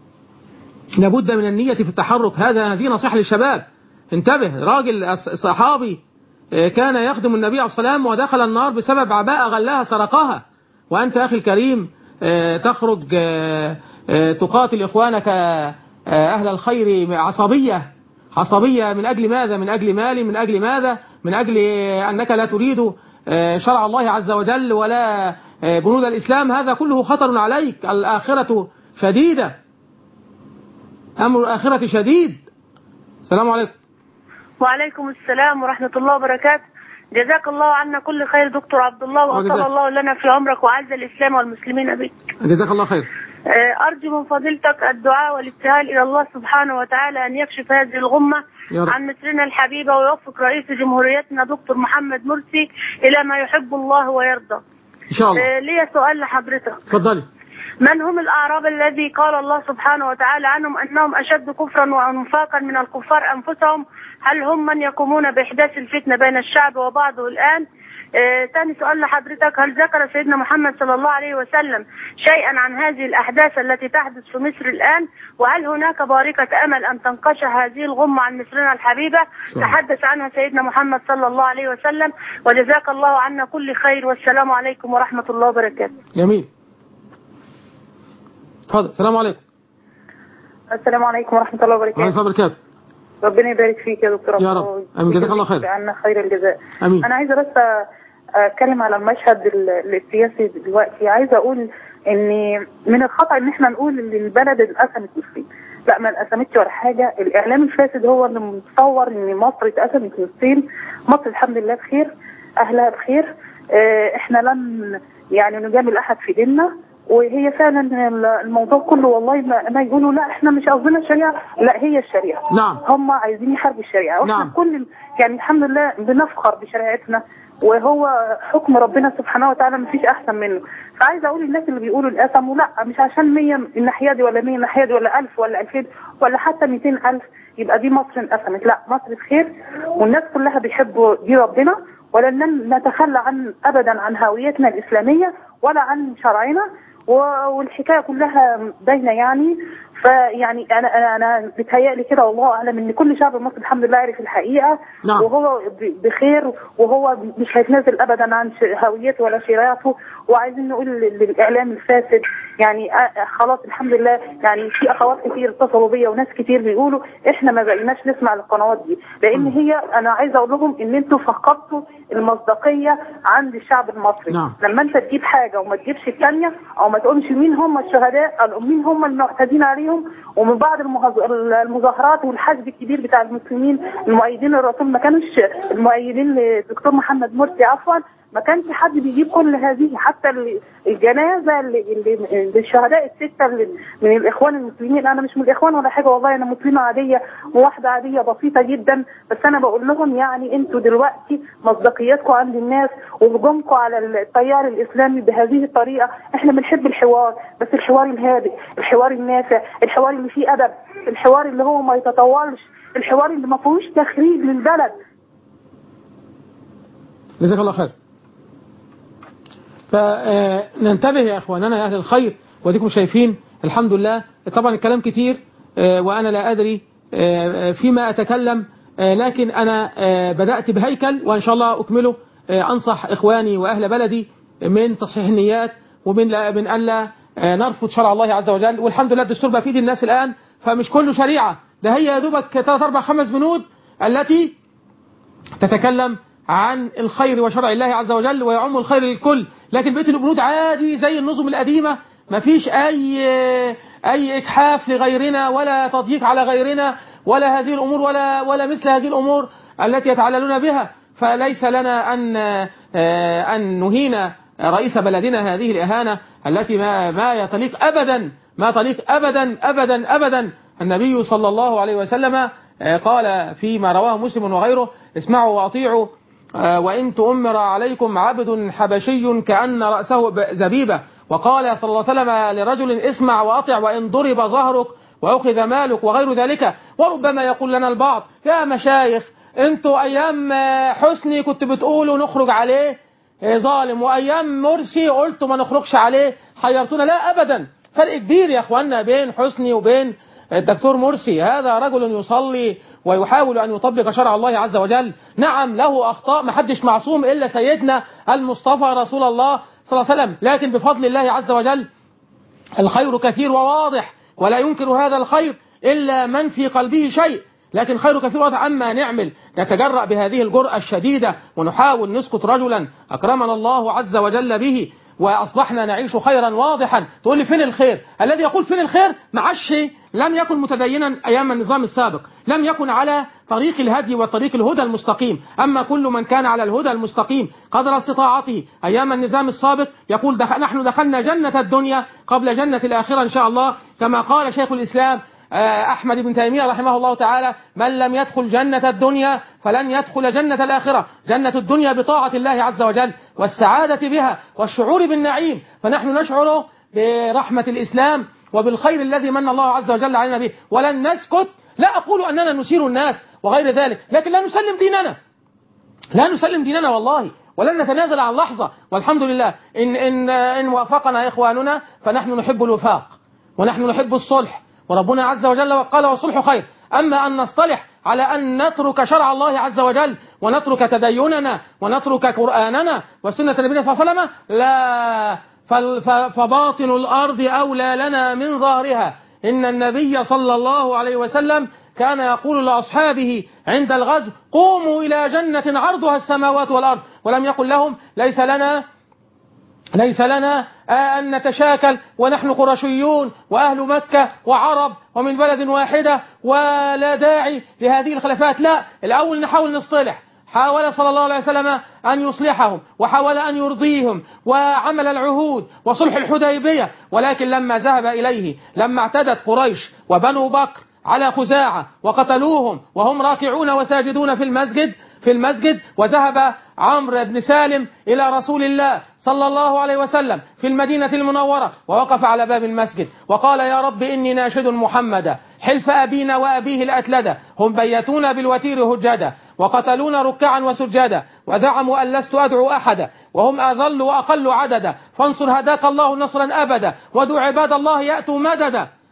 لابد من النية في التحرك، هذا هذه نصيحة للشباب. انتبه، راجل صحابي كان يخدم النبي عليه الصلاة والسلام ودخل النار بسبب عباءة غلاها سرقها، وأنت أخي الكريم تخرج تقاتل إخوانك أهل الخير عصبية عصبية من أجل ماذا؟ من أجل مال؟ من أجل ماذا؟ من أجل أنك لا تريد شرع الله عز وجل ولا بنود الإسلام. هذا كله خطر عليك. الآخرة شديدة، أمر الآخرة شديد. السلام عليكم. وعليكم السلام ورحمة الله وبركاته. جزاك الله عنا كل خير دكتور عبد الله، وأطال الله لنا في عمرك وعز الإسلام والمسلمين بك. جزاك الله خير. أرجو من فضيلتك الدعاء والابتهال إلى الله سبحانه وتعالى أن يكشف هذه الغمة عن مصرنا الحبيبة، ويوفق رئيس جمهوريتنا دكتور محمد مرسي إلى ما يحب الله ويرضى إن شاء الله. لي سؤال لحضرتك. تفضلي. من هم الأعراب الذي قال الله سبحانه وتعالى عنهم أنهم أشد كفرا ونفاقا من الكفار أنفسهم؟ هل هم من يقومون بإحداث الفتنة بين الشعب وبعضه الآن؟ ثاني آه سؤال لحضرتك: هل ذكر سيدنا محمد صلى الله عليه وسلم شيئا عن هذه الأحداث التي تحدث في مصر الآن؟ وهل هناك بارقة أمل أن تنقشع هذه الغمة عن مصرنا الحبيبة تحدث عنها سيدنا محمد صلى الله عليه وسلم؟ وجزاك الله عنا كل خير، والسلام عليكم ورحمة الله وبركاته. جميل. تفضل. السلام عليكم. السلام عليكم ورحمة الله وبركاته. ورحمة الله وبركاته. ربنا يبارك فيك يا دكتور. يا رب. امين. جزاك الله خير. عنا خير الجزاء. امين. انا عايزه بس اتكلم على المشهد السياسي دلوقتي. عايزه اقول ان من الخطا ان احنا نقول ان البلد اتقسمت نصين. لا، ما اتقسمتش ولا حاجه. الاعلام الفاسد هو اللي متصور ان مصر اتقسمت نصين. مصر الحمد لله بخير، اهلها بخير. احنا لن يعني نجامل احد في ديننا، وهي فعلا الموضوع كله والله ما, ما يقولوا لا احنا مش قصدنا الشريعه، لا هي الشريعه. نعم. هم عايزين يحاربوا الشريعه، واحنا نعم. كل يعني الحمد لله بنفخر بشريعتنا، وهو حكم ربنا سبحانه وتعالى ما فيش احسن منه. فعايز اقول للناس اللي بيقولوا القسم، لا مش عشان مية الناحيه دي ولا مية الناحيه دي ولا ألف ولا ألفين ولا حتى مئتين ألف يبقى دي مصر انقسمت. لا، مصر بخير والناس كلها بيحبوا دي ربنا، ولن نتخلى عن ابدا عن هويتنا الاسلاميه ولا عن شرعنا، والحكايه كلها باينه يعني. فيعني انا انا انا بيتهيألي كده والله اعلم ان كل شعب مصر الحمد لله عرف الحقيقه. نعم. وهو بخير، وهو مش هيتنازل ابدا عن هويته ولا شريعته. وعايزين نقول للاعلام الفاسد يعني خلاص الحمد لله، يعني في اخوات كتير اتصلوا بيا وناس كتير بيقولوا احنا ما بقيناش نسمع القنوات دي، لان هي انا عايزه اقول لهم ان انتوا فقدتوا المصداقيه عند الشعب المصري. نعم. لما انت تجيب حاجه وما تجيبش الثانيه، او ما تقولش مين هم الشهداء او مين هم المعتدين عليهم، ومن بعد المظاهرات والحشد الكبير بتاع المسلمين المؤيدين للرسول ما كانوش المؤيدين للدكتور محمد مرسي عفوا، ما كانش حد بيجيب كل هذه. حتى الجنازه للشهداء السته من الاخوان المسلمين، انا مش من الاخوان ولا حاجه والله، انا مسلمه عاديه وواحده عاديه بسيطه جدا، بس انا بقول لهم يعني انتوا دلوقتي مصداقيتكم عند الناس وهجومكم على التيار الاسلامي بهذه الطريقه. احنا بنحب الحوار، بس الحوار الهادئ، الحوار النافع، الحوار اللي فيه ادب، الحوار اللي هو ما يتطورش، الحوار اللي ما فيهوش تخريب للبلد. جزاك الله خير. فننتبه يا اخواننا يا اهل الخير، وديكم شايفين الحمد لله. طبعا الكلام كتير وانا لا ادري فيما اتكلم، لكن انا بدأت بهيكل وان شاء الله اكمله. انصح اخواني واهل بلدي من تصحيح النيات ومن من الا نرفض شرع الله عز وجل. والحمد لله الدستور بقى في ايد الناس الان، فمش كله شريعه، ده هي يا دوبك ثلاث اربع خمس بنود التي تتكلم عن الخير وشرع الله عز وجل ويعم الخير للكل. لكن بقيه البنود عادي زي النظم القديمه، ما فيش اي اي اجحاف لغيرنا ولا تضييق على غيرنا ولا هذه الامور ولا ولا مثل هذه الامور التي يتعللون بها. فليس لنا ان ان نهين رئيس بلدنا هذه الاهانه التي ما ما يتليق ابدا ما تليق ابدا ابدا ابدا. النبي صلى الله عليه وسلم قال فيما رواه مسلم وغيره: اسمعوا واطيعوا وإن تؤمر عليكم عبد حبشي كأن رأسه زبيبة. وقال صلى الله عليه وسلم لرجل: اسمع وأطع وإن ضرب ظهرك وأخذ مالك وغير ذلك. وربما يقول لنا البعض: يا مشايخ انتوا أيام حسني كنت بتقولوا نخرج عليه ظالم، وأيام مرسي قلتوا ما نخرجش عليه حيرتونا. لا أبدا، فرق كبير يا أخوانا بين حسني وبين الدكتور مرسي. هذا رجل يصلي ويحاول أن يطبق شرع الله عز وجل. نعم له أخطاء، ما حدش معصوم إلا سيدنا المصطفى رسول الله صلى الله عليه وسلم، لكن بفضل الله عز وجل الخير كثير وواضح، ولا ينكر هذا الخير إلا من في قلبه شيء. لكن خير كثير وواضح. أما نعمل نتجرأ بهذه الجرأة الشديدة ونحاول نسكت رجلا أكرمنا الله عز وجل به وأصبحنا نعيش خيرا واضحا، تقول لي فين الخير؟ الذي يقول فين الخير معش لم يكن متدينا أيام النظام السابق، لم يكن على طريق الهدي وطريق الهدى المستقيم. أما كل من كان على الهدى المستقيم قدر استطاعته أيام النظام السابق يقول دخل نحن دخلنا جنة الدنيا قبل جنة الآخرة إن شاء الله، كما قال شيخ الإسلام أحمد بن تيمية رحمه الله تعالى: من لم يدخل جنة الدنيا فلن يدخل جنة الآخرة. جنة الدنيا بطاعة الله عز وجل والسعادة بها والشعور بالنعيم، فنحن نشعر برحمة الإسلام وبالخير الذي من الله عز وجل علينا به، ولن نسكت. لا أقول أننا نثير الناس وغير ذلك، لكن لا نسلم ديننا، لا نسلم ديننا والله، ولن نتنازل عن لحظة. والحمد لله إن, إن, إن وافقنا إخواننا فنحن نحب الوفاق ونحن نحب الصلح، وربنا عز وجل وقال: والصلح خير. أما أن نصطلح على أن نترك شرع الله عز وجل ونترك تديننا ونترك قرآننا وسنة نبينا صلى الله عليه وسلم، لا، فباطن الأرض أولى لنا من ظاهرها. إن النبي صلى الله عليه وسلم كان يقول لأصحابه عند الغزو: قوموا إلى جنة عرضها السماوات والأرض، ولم يقل لهم ليس لنا ليس لنا أن نتشاكل ونحن قرشيون وأهل مكة وعرب ومن بلد واحدة ولا داعي لهذه الخلافات. لا، الأول نحاول نصطلح. حاول صلى الله عليه وسلم أن يصلحهم وحاول أن يرضيهم وعمل العهود وصلح الحديبية، ولكن لما ذهب إليه، لما اعتدت قريش وبنو بكر على خزاعة وقتلوهم وهم راكعون وساجدون في المسجد في المسجد وذهب عمرو بن سالم إلى رسول الله صلى الله عليه وسلم في المدينة المنورة ووقف على باب المسجد وقال: يا رب إني ناشد محمدا حلف أبينا وأبيه الأتلدة، هم بيتونا بالوتير هجدا وقتلونا ركعا وسجدا وزعموا أن لست أدعو أحدا وهم أذل وأقل عددا، فانصر هداك الله نصرا أبدا وادعو عباد الله يأتوا مددا.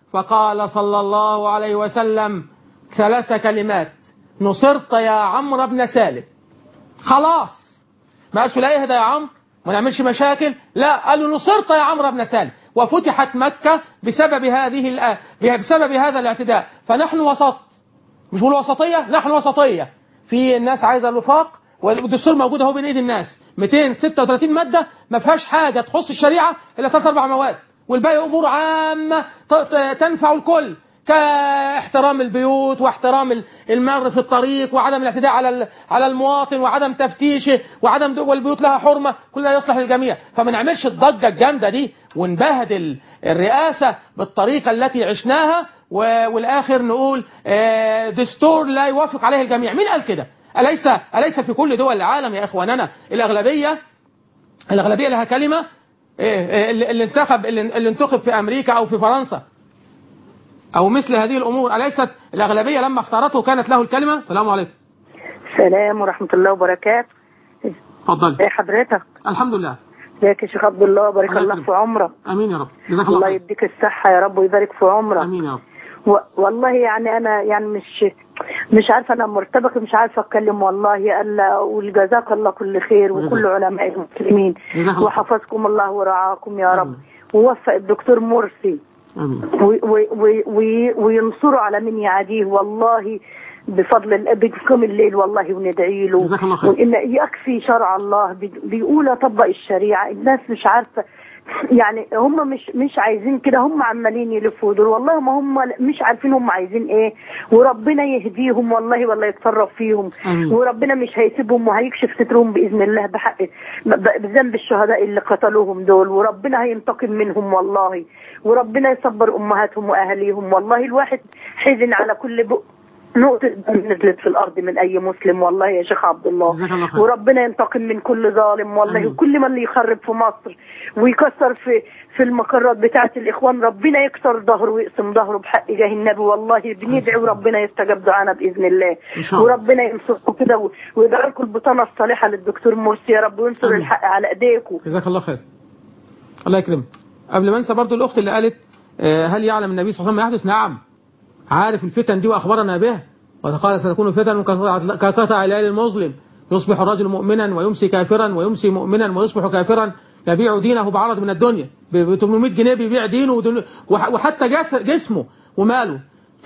فقال صلى الله عليه وسلم ثلاث كلمات: نصرت يا عمرو بن سالم. خلاص ما قالش لا اهدى يا عمرو ما نعملش مشاكل، لا، قالوا نصرت يا عمرو بن سالم. وفتحت مكة بسبب هذه بسبب هذا الاعتداء. فنحن وسط، مش بقول وسطية، نحن وسطية. في الناس عايزة الوفاق، والدستور موجود اهو بين ايد الناس، مئتين وستة وثلاثين مادة، ما فيهاش حاجة تخص الشريعة الا ثلاث اربع مواد، والباقي امور عامة تنفع الكل، كاحترام البيوت واحترام المر في الطريق وعدم الاعتداء على على المواطن وعدم تفتيشه وعدم، والبيوت لها حرمة، كل ده يصلح للجميع. فما نعملش الضجة الجامدة دي ونبهدل الرئاسة بالطريقة التي عشناها، والاخر نقول دستور لا يوافق عليه الجميع. مين قال كده؟ أليس أليس في كل دول العالم يا إخواننا الأغلبية الأغلبية لها كلمة؟ اللي انتخب اللي انتخب في أمريكا أو في فرنسا أو مثل هذه الأمور، أليست الأغلبية لما اختارته كانت له الكلمة؟ السلام عليكم. السلام ورحمة الله وبركاته. اتفضل. ايه حضرتك؟ الحمد لله. ازيك يا شيخ عبد الله؟ بارك الله في عمرك. امين يا رب. جزاك الله الله خير. يديك الصحة يا رب ويبارك في عمرك. امين يا رب. و... والله يعني انا يعني مش مش عارفه، انا مرتبكه مش عارفه اتكلم والله الا والجزاك الله كل خير وكل علماء المسلمين، وحفظكم الله ورعاكم يا رب، ووفق الدكتور مرسي وينصروا على من يعاديه والله بفضل بقيم الليل والله وندعي له، وان يكفي شرع الله بيقول اطبق الشريعه. الناس مش عارفه يعني، هم مش مش عايزين كده، هم عمالين يلفوا دول والله، ما هم مش عارفين هم عايزين ايه، وربنا يهديهم والله والله يتصرف فيهم. أمين. وربنا مش هيسيبهم وهيكشف سترهم باذن الله بحق بذنب الشهداء اللي قتلوهم دول، وربنا هينتقم منهم والله، وربنا يصبر امهاتهم واهاليهم. والله الواحد حزن على كل بق نقطة نزلت في الأرض من أي مسلم والله يا شيخ عبد الله، وربنا ينتقم من كل ظالم والله. أمين. وكل من اللي يخرب في مصر ويكسر في في المقرات بتاعة الإخوان ربنا يكسر ظهره ويقسم ظهره بحق جاه النبي والله. بندعي وربنا يستجاب دعانا بإذن الله، وربنا ينصركم كده ويدعي لكم البطانة الصالحة للدكتور مرسي يا رب، وينصر أمين. الحق على إيديكم. جزاك الله خير. الله يكرمك. قبل ما أنسى برضو الأخت اللي قالت هل يعلم النبي صلى الله عليه وسلم يحدث؟ نعم عارف الفتن دي وأخبرنا بها، وقال ستكون فتن كقطع الليل المظلم، يصبح الرجل مؤمنا ويمسي كافرا ويمسي مؤمنا ويصبح كافرا، يبيع دينه بعرض من الدنيا، ب ثمانمائة جنيه بيبيع دينه وحتى جسمه وماله.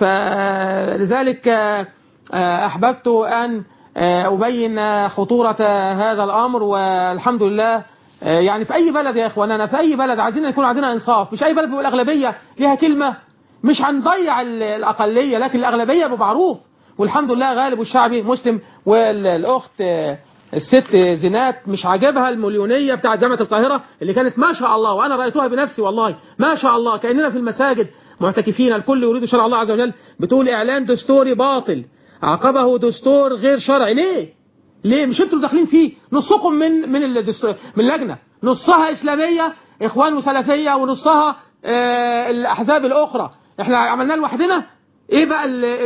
فلذلك أحببت أن أبين خطورة هذا الأمر. والحمد لله يعني في أي بلد يا إخواننا، في أي بلد عايزين يكون عندنا إنصاف، مش أي بلد بيبقى الأغلبية ليها كلمة، مش هنضيع الأقلية لكن الأغلبية بمعروف، والحمد لله غالب الشعبي مسلم. والأخت الست زينات مش عاجبها المليونية بتاعت جامعة القاهرة اللي كانت ما شاء الله، وأنا رأيتها بنفسي والله ما شاء الله، كأننا في المساجد معتكفين الكل يريد شرع الله عز وجل، بتقول إعلان دستوري باطل عقبه دستور غير شرعي. ليه؟ ليه؟ مش انتوا داخلين فيه؟ نصكم من من الدستور من اللجنة، نصها إسلامية إخوان وسلفية، ونصها آه الأحزاب الأخرى، احنا عملناه لوحدنا. ايه بقى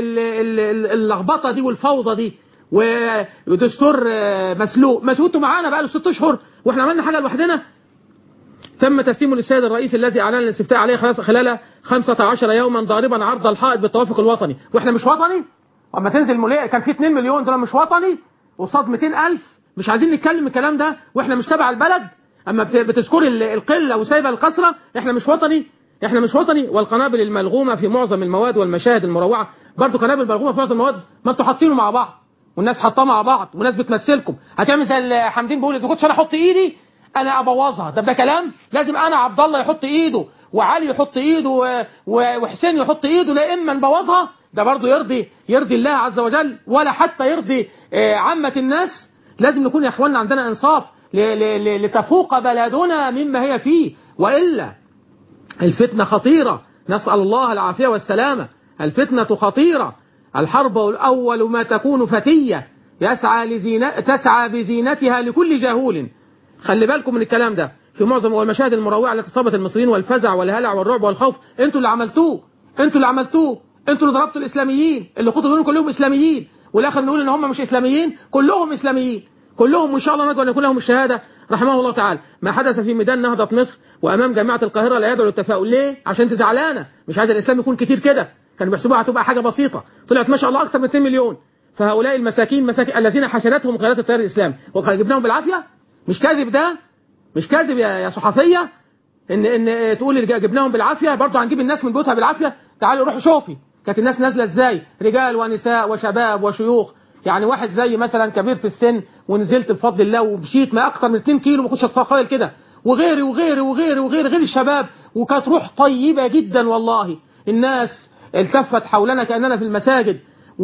اللخبطه دي والفوضى دي؟ ودستور مسلوق مسلوق معانا بقى له ست اشهر واحنا عملنا حاجه لوحدنا. تم تسليمه للسيد الرئيس الذي اعلن الاستفتاء عليه خلال خمسة عشر يوما ضاربا عرض الحائط بالتوافق الوطني، واحنا مش وطني. واما تنزل مليئة كان في اتنين مليون دول مش وطني قصاد مئتين ألف، مش عايزين نتكلم الكلام ده واحنا مش تبع البلد. اما بتذكري القله وسايبه الكثره احنا مش وطني، احنا مش وطني. والقنابل الملغومه في معظم المواد والمشاهد المروعه، برضو قنابل ملغومه في معظم المواد، ما انتوا حاطينه مع بعض والناس حاطاه مع بعض والناس بتمثلكم. هتعمل زي حمدين بيقول اذا كنتش انا احط ايدي انا ابوظها. ده ده كلام؟ لازم انا عبد الله يحط ايده وعلي يحط ايده وحسين يحط ايده لا اما نبوظها؟ ده برضو يرضي يرضي الله عز وجل ولا حتى يرضي عامه الناس. لازم نكون يا اخواننا عندنا انصاف لتفوق بلدنا مما هي فيه، والا الفتنة خطيرة، نسأل الله العافية والسلامة. الفتنة خطيرة، الحرب الأول ما تكون فتية يسعى لزينة تسعى بزينتها لكل جاهول. خلي بالكم من الكلام ده. في معظم المشاهد المروعة التي أصابت المصريين والفزع والهلع والرعب والخوف، انتوا اللي عملتوه، انتوا اللي عملتوه، انتوا اللي ضربتوا الإسلاميين اللي خطوا دول كلهم إسلاميين، والآخر نقول إن هم مش إسلاميين، كلهم إسلاميين، كلهم وإن شاء الله نرجو أن يكون لهم الشهادة رحمه الله تعالى: ما حدث في ميدان نهضة مصر وأمام جامعة القاهرة لا يدعو للتفاؤل. ليه؟ عشان انت زعلانة، مش عايز الإسلام يكون كتير كده. كانوا بيحسبوها هتبقى حاجة بسيطة، طلعت ما شاء الله أكثر من اتنين مليون. فهؤلاء المساكين مساكين الذين حشدتهم قيادات التيار الإسلامي وجبناهم بالعافية. مش كاذب ده؟ مش كاذب يا يا صحفية ان ان تقول جبناهم بالعافية؟ برضه هنجيب الناس من بيوتها بالعافية. تعالوا روحوا شوفي كانت الناس نازلة ازاي، رجال ونساء وشباب وشيوخ. يعني واحد زي مثلا كبير في السن ونزلت بفضل الله ومشيت ما اكثر من اتنين كيلو ما كنتش اتخيل كده، وغيري وغيري وغيري وغيري غير الشباب، وكانت روح طيبة جدا والله. الناس التفت حولنا كأننا في المساجد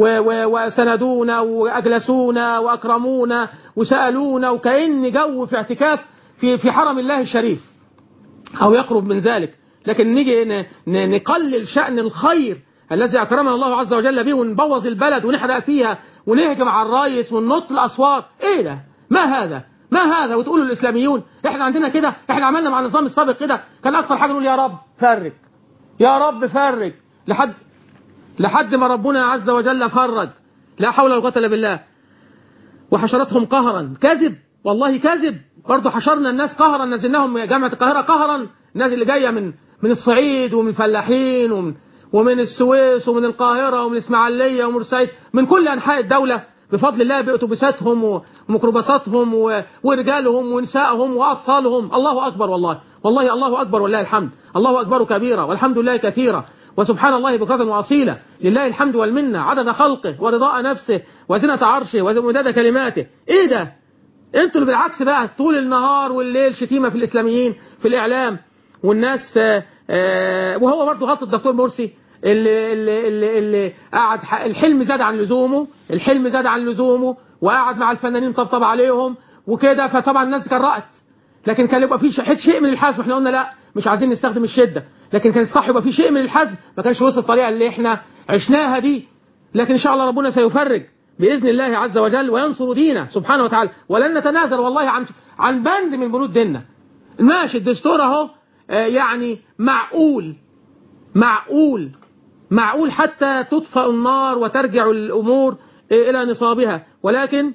وسندونا وأجلسونا وأكرمونا وسألونا، وكأن جو في اعتكاف في في حرم الله الشريف أو يقرب من ذلك. لكن نيجي نقلل شأن الخير الذي أكرمنا الله عز وجل به ونبوظ البلد ونحرق فيها ونهجم على الرئيس وننط الأصوات. إيه ده؟ ما هذا؟ ما هذا؟ وتقولوا الإسلاميون إحنا عندنا كده، إحنا عملنا مع النظام السابق كده. كان أكثر حاجة نقول يا رب فرج، يا رب فرج، لحد لحد ما ربنا عز وجل فرج. لا حول ولا قوة إلا بالله. وحشرتهم قهرا. كذب والله كذب. برضه حشرنا الناس قهرا، نزلناهم جامعة القاهرة قهرا. الناس اللي جاية من من الصعيد ومن الفلاحين ومن ومن السويس ومن القاهرة ومن الإسماعيلية ومن بورسعيد، من كل أنحاء الدولة بفضل الله، بأتوبيساتهم وميكروباصاتهم ورجالهم ونسائهم وأطفالهم. الله أكبر والله، والله الله أكبر والله الحمد. الله أكبر كبيرا والحمد لله كثيرا وسبحان الله بكرة وأصيلا. لله الحمد والمنة عدد خلقه ورضاء نفسه وزنة عرشه ومداد كلماته. إيه ده؟ انتوا اللي بالعكس بقى طول النهار والليل شتيمة في الإسلاميين في الإعلام والناس. آآ آآ وهو برضه غلط الدكتور مرسي اللي, اللي, اللي, اللي قعد الحلم زاد عن لزومه، الحلم زاد عن لزومه وقعد مع الفنانين طبطب عليهم وكده. فطبعا الناس كرهت، لكن كان يبقى في شيء من الحزم. احنا قلنا لا مش عايزين نستخدم الشدة، لكن كان الصح يبقى في شيء من الحزم. ما كانش وصل الطريقة اللي احنا عشناها دي. لكن ان شاء الله ربنا سيفرج بإذن الله عز وجل وينصر دينه سبحانه وتعالى. ولن نتنازل والله عن عن بند من بنود ديننا. ماشي الدستور اهو يعني معقول معقول معقول حتى تطفأ النار وترجع الأمور إلى نصابها، ولكن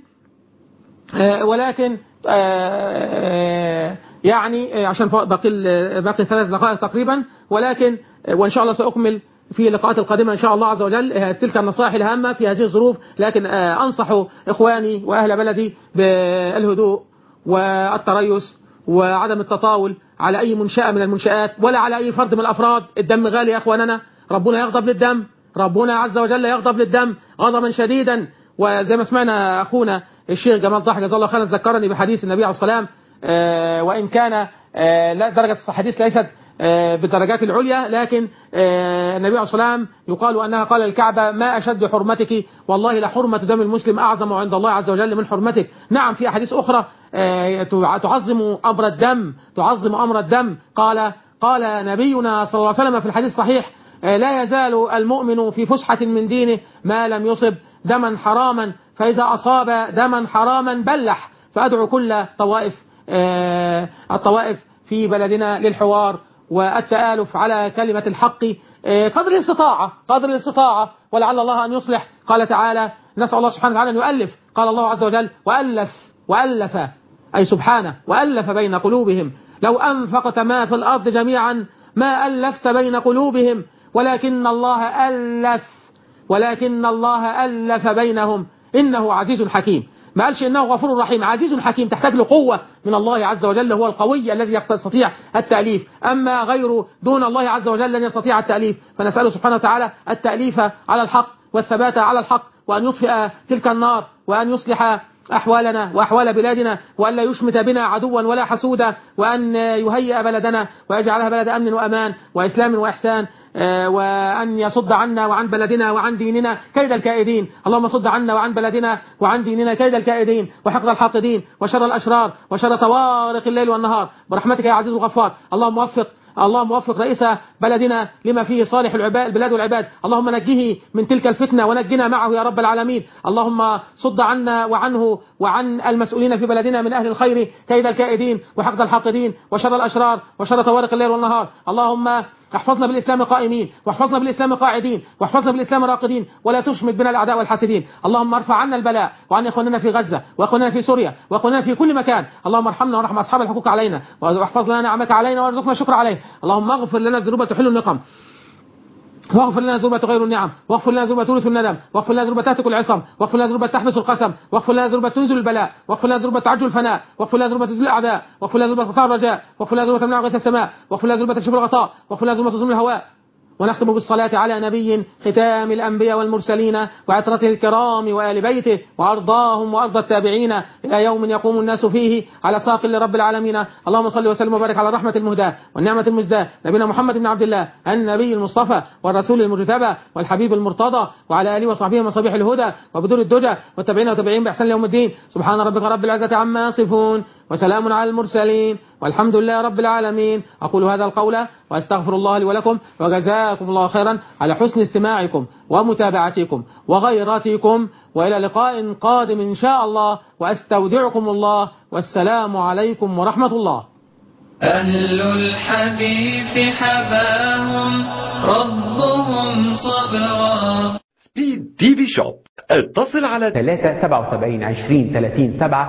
ولكن يعني عشان باقي باقي ثلاث دقائق تقريبا، ولكن وإن شاء الله سأكمل في اللقاءات القادمة إن شاء الله عز وجل تلك النصائح الهامة في هذه الظروف. لكن أنصح إخواني وأهل بلدي بالهدوء والتريث وعدم التطاول على أي منشأة من المنشآت ولا على أي فرد من الأفراد. الدم غالي يا أخواننا، ربنا يغضب للدم، ربنا عز وجل يغضب للدم غضبا شديدا. وزي ما سمعنا أخونا الشيخ جمال ضاحك جزاه الله خيرا ذكرني بحديث النبي عليه الصلاة والسلام، وإن كان لا درجة الحديث ليست بالدرجات العليا، لكن النبي عليه الصلاة والسلام يقال أنها قال الكعبة ما أشد حرمتك، والله لحرمة دم المسلم أعظم عند الله عز وجل من حرمتك. نعم في أحاديث أخرى تعظم أمر الدم، تعظم أمر الدم. قال قال نبينا صلى الله عليه وسلم في الحديث الصحيح لا يزال المؤمن في فسحة من دينه ما لم يصب دما حراما، فإذا أصاب دما حراما بلح. فأدعو كل طوائف الطوائف في بلدنا للحوار والتآلف على كلمة الحق قدر الاستطاعة قدر الاستطاعة ولعل الله أن يصلح. قال تعالى نسأل الله سبحانه وتعالى أن يؤلف. قال الله عز وجل وألف وألف أي سبحانه وألف بين قلوبهم لو أنفقت ما في الأرض جميعا ما ألفت بين قلوبهم ولكن الله ألف ولكن الله ألف بينهم إنه عزيز حكيم. ما قالش إنه غفور رحيم، عزيز حكيم تحتاج له قوة من الله عز وجل، هو القوي الذي يستطيع التأليف. أما غيره دون الله عز وجل لن يستطيع التأليف. فنسأله سبحانه وتعالى التأليف على الحق والثبات على الحق، وأن يطفئ تلك النار، وأن يصلح أحوالنا وأحوال بلادنا، وأن لا يشمت بنا عدوا ولا حسودا، وأن يهيئ بلدنا ويجعلها بلد أمن وأمان وإسلام وإحسان، وأن يصد عنا وعن بلدنا وعن ديننا كيد الكائدين. اللهم صد عنا وعن بلدنا وعن ديننا كيد الكائدين وحقد الحاقدين وشر الأشرار وشر طوارق الليل والنهار برحمتك يا عزيز الغفار. اللهم وفق اللهم وفق رئيس بلدنا لما فيه صالح العباد البلاد والعباد. اللهم نجيه من تلك الفتنة ونجنا معه يا رب العالمين. اللهم صد عنا وعنه وعن المسؤولين في بلدنا من أهل الخير كيد الكائدين وحقد الحاقدين وشر الأشرار وشر طوارق الليل والنهار. اللهم احفظنا بالإسلام قائمين، واحفظنا بالإسلام قاعدين، واحفظنا بالإسلام راقدين، ولا تشمت بنا الأعداء والحاسدين. اللهم ارفع عنا البلاء وعن إخواننا في غزة وإخواننا في سوريا وإخواننا في كل مكان. اللهم ارحمنا ورحم أصحاب الحقوق علينا، واحفظ لنا نعمك علينا وارزقنا الشكر عليه. اللهم اغفر لنا الذنوب تحل النقم، واغفر لنا ذنوب تغير النعم، واغفر لنا ذنوب تورث الندم، واغفر لنا ذنوب تهتك العصم، واغفر لنا ذنوب تحبس القسم، واغفر لنا ذنوب تنزل البلاء، واغفر لنا ذنوب تعجل الفناء، واغفر لنا ذنوب تذل الاعداء، واغفر لنا ذنوب تقطع الرجاء، واغفر لنا ذنوب تمنع غيث السماء، واغفر لنا ذنوب تكشف الغطاء، واغفر لنا ذنوب تظلم الهواء. ونختم بالصلاة على نبي ختام الأنبياء والمرسلين وعترته الكرام وآل بيته وأرضاهم وأرض التابعين إلى يوم يقوم الناس فيه على ساق لرب العالمين. اللهم صل وسلم وبارك على الرحمة المهداة والنعمة المزداة نبينا محمد بن عبد الله النبي المصطفى والرسول المجتبى والحبيب المرتضى وعلى آله وصحبه ومصابيح الهدى وبدور الدجى والتابعين وتابعين بإحسان يوم الدين. سبحان ربك رب العزة عما يصفون وسلام على المرسلين والحمد لله رب العالمين. أقول هذا القول وأستغفر الله لي ولكم، وجزاكم الله خيرا على حسن استماعكم ومتابعتكم وغيرتكم، وإلى لقاء قادم إن شاء الله، وأستودعكم الله، والسلام عليكم ورحمة الله. أهل الحديث حباهم ربهم صبرا. سبيد تي في شوب، اتصل على ثلاثة سبعة وسبعين عشرين ثلاثين سبعة.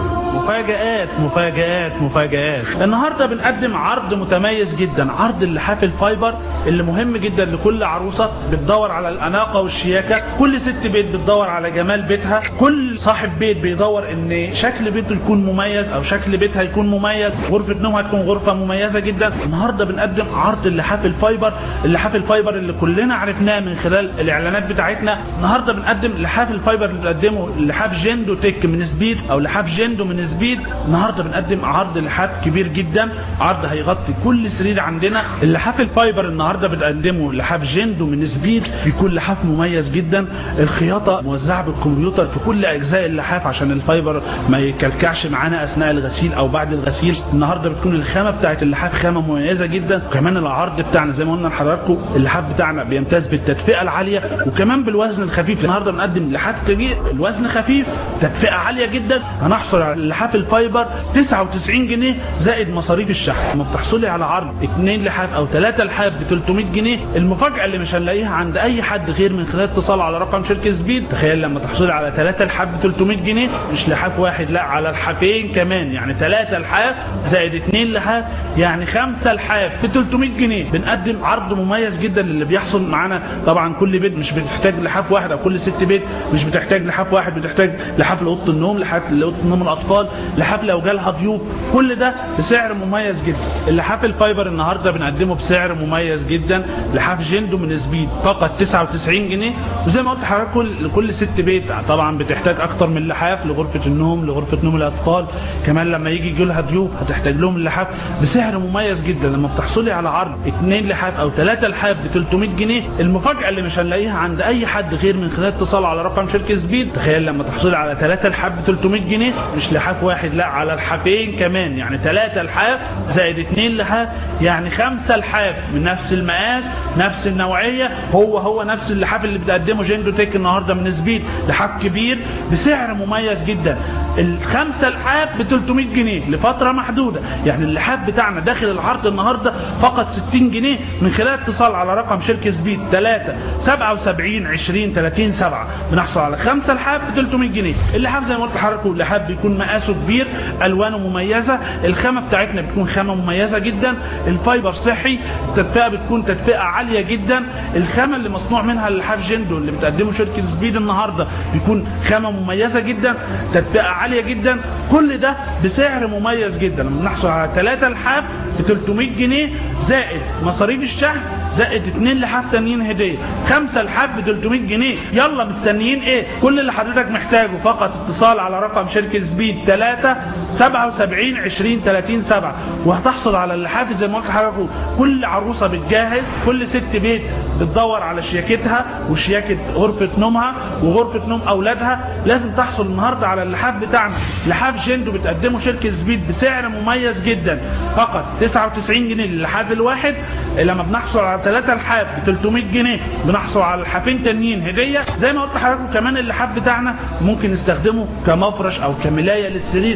مفاجآت مفاجآت مفاجآت. النهارده بنقدم عرض متميز جدا، عرض اللحاف الفايبر اللي مهم جدا لكل عروسه بتدور على الاناقه والشياكه، كل ست بيت بتدور على جمال بيتها، كل صاحب بيت بيدور ان شكل بيته يكون مميز او شكل بيتها يكون مميز، غرفه نومها تكون غرفه مميزه جدا. النهارده بنقدم عرض اللحاف الفايبر، اللحاف الفايبر اللي كلنا عرفناه من خلال الاعلانات بتاعتنا. النهارده بنقدم لحاف الفايبر اللي بنقدمه لحاف جندو تك من سبيد او لحاف جندو من سبيد. النهارده بنقدم عرض لحاف كبير جدا، عرض هيغطي كل سرير عندنا. اللحاف الفايبر النهارده بنقدمه لحاف جندو من سبيد، بيكون لحاف مميز جدا، الخياطه موزعه بالكمبيوتر في كل اجزاء اللحاف عشان الفايبر ما يكلكعش معانا اثناء الغسيل او بعد الغسيل. النهارده بتكون الخامه بتاعه اللحاف خامه مميزه جدا، وكمان العرض بتاعنا زي ما قلنا لحضراتكم اللحاف بتاعنا بيمتاز بالتدفئه العاليه وكمان بالوزن الخفيف. النهارده بنقدم لحاف كبير الوزن خفيف، تدفئه عاليه جدا. هنحصل على اللحاف الفايبر تسعة وتسعين جنيه زائد مصاريف الشحن. لما بتحصلي على عرض اثنين لحاف او ثلاثة لحاف ب ثلاثمائة جنيه، المفاجاه اللي مش هنلاقيها عند اي حد غير من خلال اتصال على رقم شركه سبيد. تخيل لما تحصلي على ثلاثة لحاف ب ثلاثمائة جنيه، مش لحاف واحد، لا على الحافين كمان، يعني ثلاثة لحاف زائد اثنين لحاف يعني خمسة لحاف ب ثلاثمائة جنيه. بنقدم عرض مميز جدا اللي بيحصل معانا. طبعا كل بيت مش بتحتاج لحاف واحد او كل ست بيت مش بتحتاج لحاف واحد، بتحتاج لحاف لاوضه النوم، لحاف لاوضه نوم الاطفال، لحاف لو جالها ضيوف، كل ده بسعر مميز جدا. اللحاف الفايبر النهارده بنقدمه بسعر مميز جدا، لحاف جندو من سبيد فقط تسعة وتسعين جنيه. وزي ما قلت لحضرتك كل كل ست بيت طبعا بتحتاج اكتر من لحاف لغرفه النوم، لغرفه نوم الاطفال، كمان لما يجي يجي لها ضيوف هتحتاج لهم اللحاف بسعر مميز جدا. لما بتحصلي على عرض اثنين لحاف او ثلاثة لحاف ب ثلاثمائة جنيه، المفاجاه اللي مش هنلاقيها عند اي حد غير من خلال اتصال على رقم شركه سبيد. تخيل لما تحصلي على ثلاثة لحاف ب ثلاثمائة جنيه، مش لحاف واحد، لا على الحافين كمان، يعني ثلاثة لحاف زائد اثنين لحاف يعني خمسة لحاف من نفس المقاس نفس النوعيه، هو هو نفس اللحاف اللي بتقدمه جندو تك النهارده من سبيد، لحاف كبير بسعر مميز جدا. الخمسه لحاف ب ثلاثمائة جنيه لفتره محدوده، يعني اللحاف بتاعنا داخل العرض النهارده فقط ستين جنيه من خلال اتصال على رقم شركه سبيد ثلاثة سبعة وسبعين عشرين ثلاثين سبعة. بنحصل على خمسة لحاف ب ثلاثمائة جنيه. اللحاف زي ما قلت لحضراتكم اللحاف بيكون مقاسه كبير، الوانه مميزه، الخامه بتاعتنا بتكون خامه مميزه جدا، الفايبر صحي، التدفئه بتكون تدفئه عاليه جدا. الخامه اللي مصنوع منها اللحاف جندو اللي بتقدمه شركه سبيد النهارده بيكون خامه مميزه جدا، تدفئه عاليه جدا، كل ده بسعر مميز جدا. لما بنحصل على ثلاثة لحاف ب ثلاثمائة جنيه زائد مصاريف الشحن زائد اثنين لحاف تانيين هديه، خمسة لحاف ب ثلاثمائة جنيه. يلا مستنيين ايه؟ كل اللي حضرتك محتاجه فقط اتصال على رقم شركه سبيد ثلاثة سبعة وسبعين عشرين ثلاثين سبعة وهتحصل على اللحاف. زي ما قلت لحضرتك كل عروسه بتجهز، كل ست بيت بتدور على شياكتها وشياكه غرفه نومها وغرفه نوم اولادها، لازم تحصل النهارده على اللحاف بتاعنا. لحاف جندو بتقدمه شركه سبيد بسعر مميز جدا فقط تسعة وتسعين جنيه للحاف الواحد. لما بنحصل على ثلاثة لحاف ب ثلاثمائة جنيه بنحصل على الحافين تانيين هديه. زي ما قلت لحضراتكم كمان اللحاف بتاعنا ممكن نستخدمه كمفرش او كملايه للسرير، لان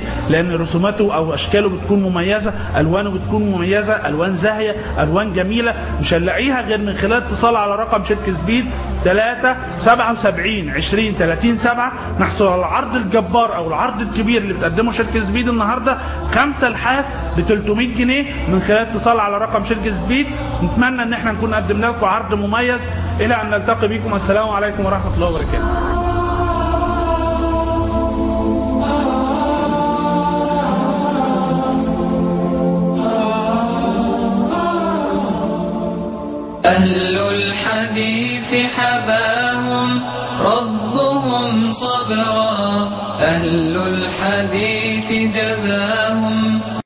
لان رسوماته او اشكاله بتكون مميزه، الوانه بتكون مميزه، الوان زاهيه، الوان جميله، مش هنلاقيها غير من خلال اتصال على رقم شركه سبيد ثلاثة سبعة وسبعين عشرين ثلاثين سبعة. نحصل على العرض الجبار او العرض الكبير اللي بتقدمه شركه سبيد النهارده، خمسه لحاف ب ثلاثمائة جنيه من خلال اتصال على رقم شركه سبيد. نتمنى ان احنا نكون قدمنا لكم عرض مميز. الى ان نلتقي بكم، السلام عليكم ورحمه الله وبركاته. أهل الحديث حباهم ربهم صبرا، أهل الحديث جزاهم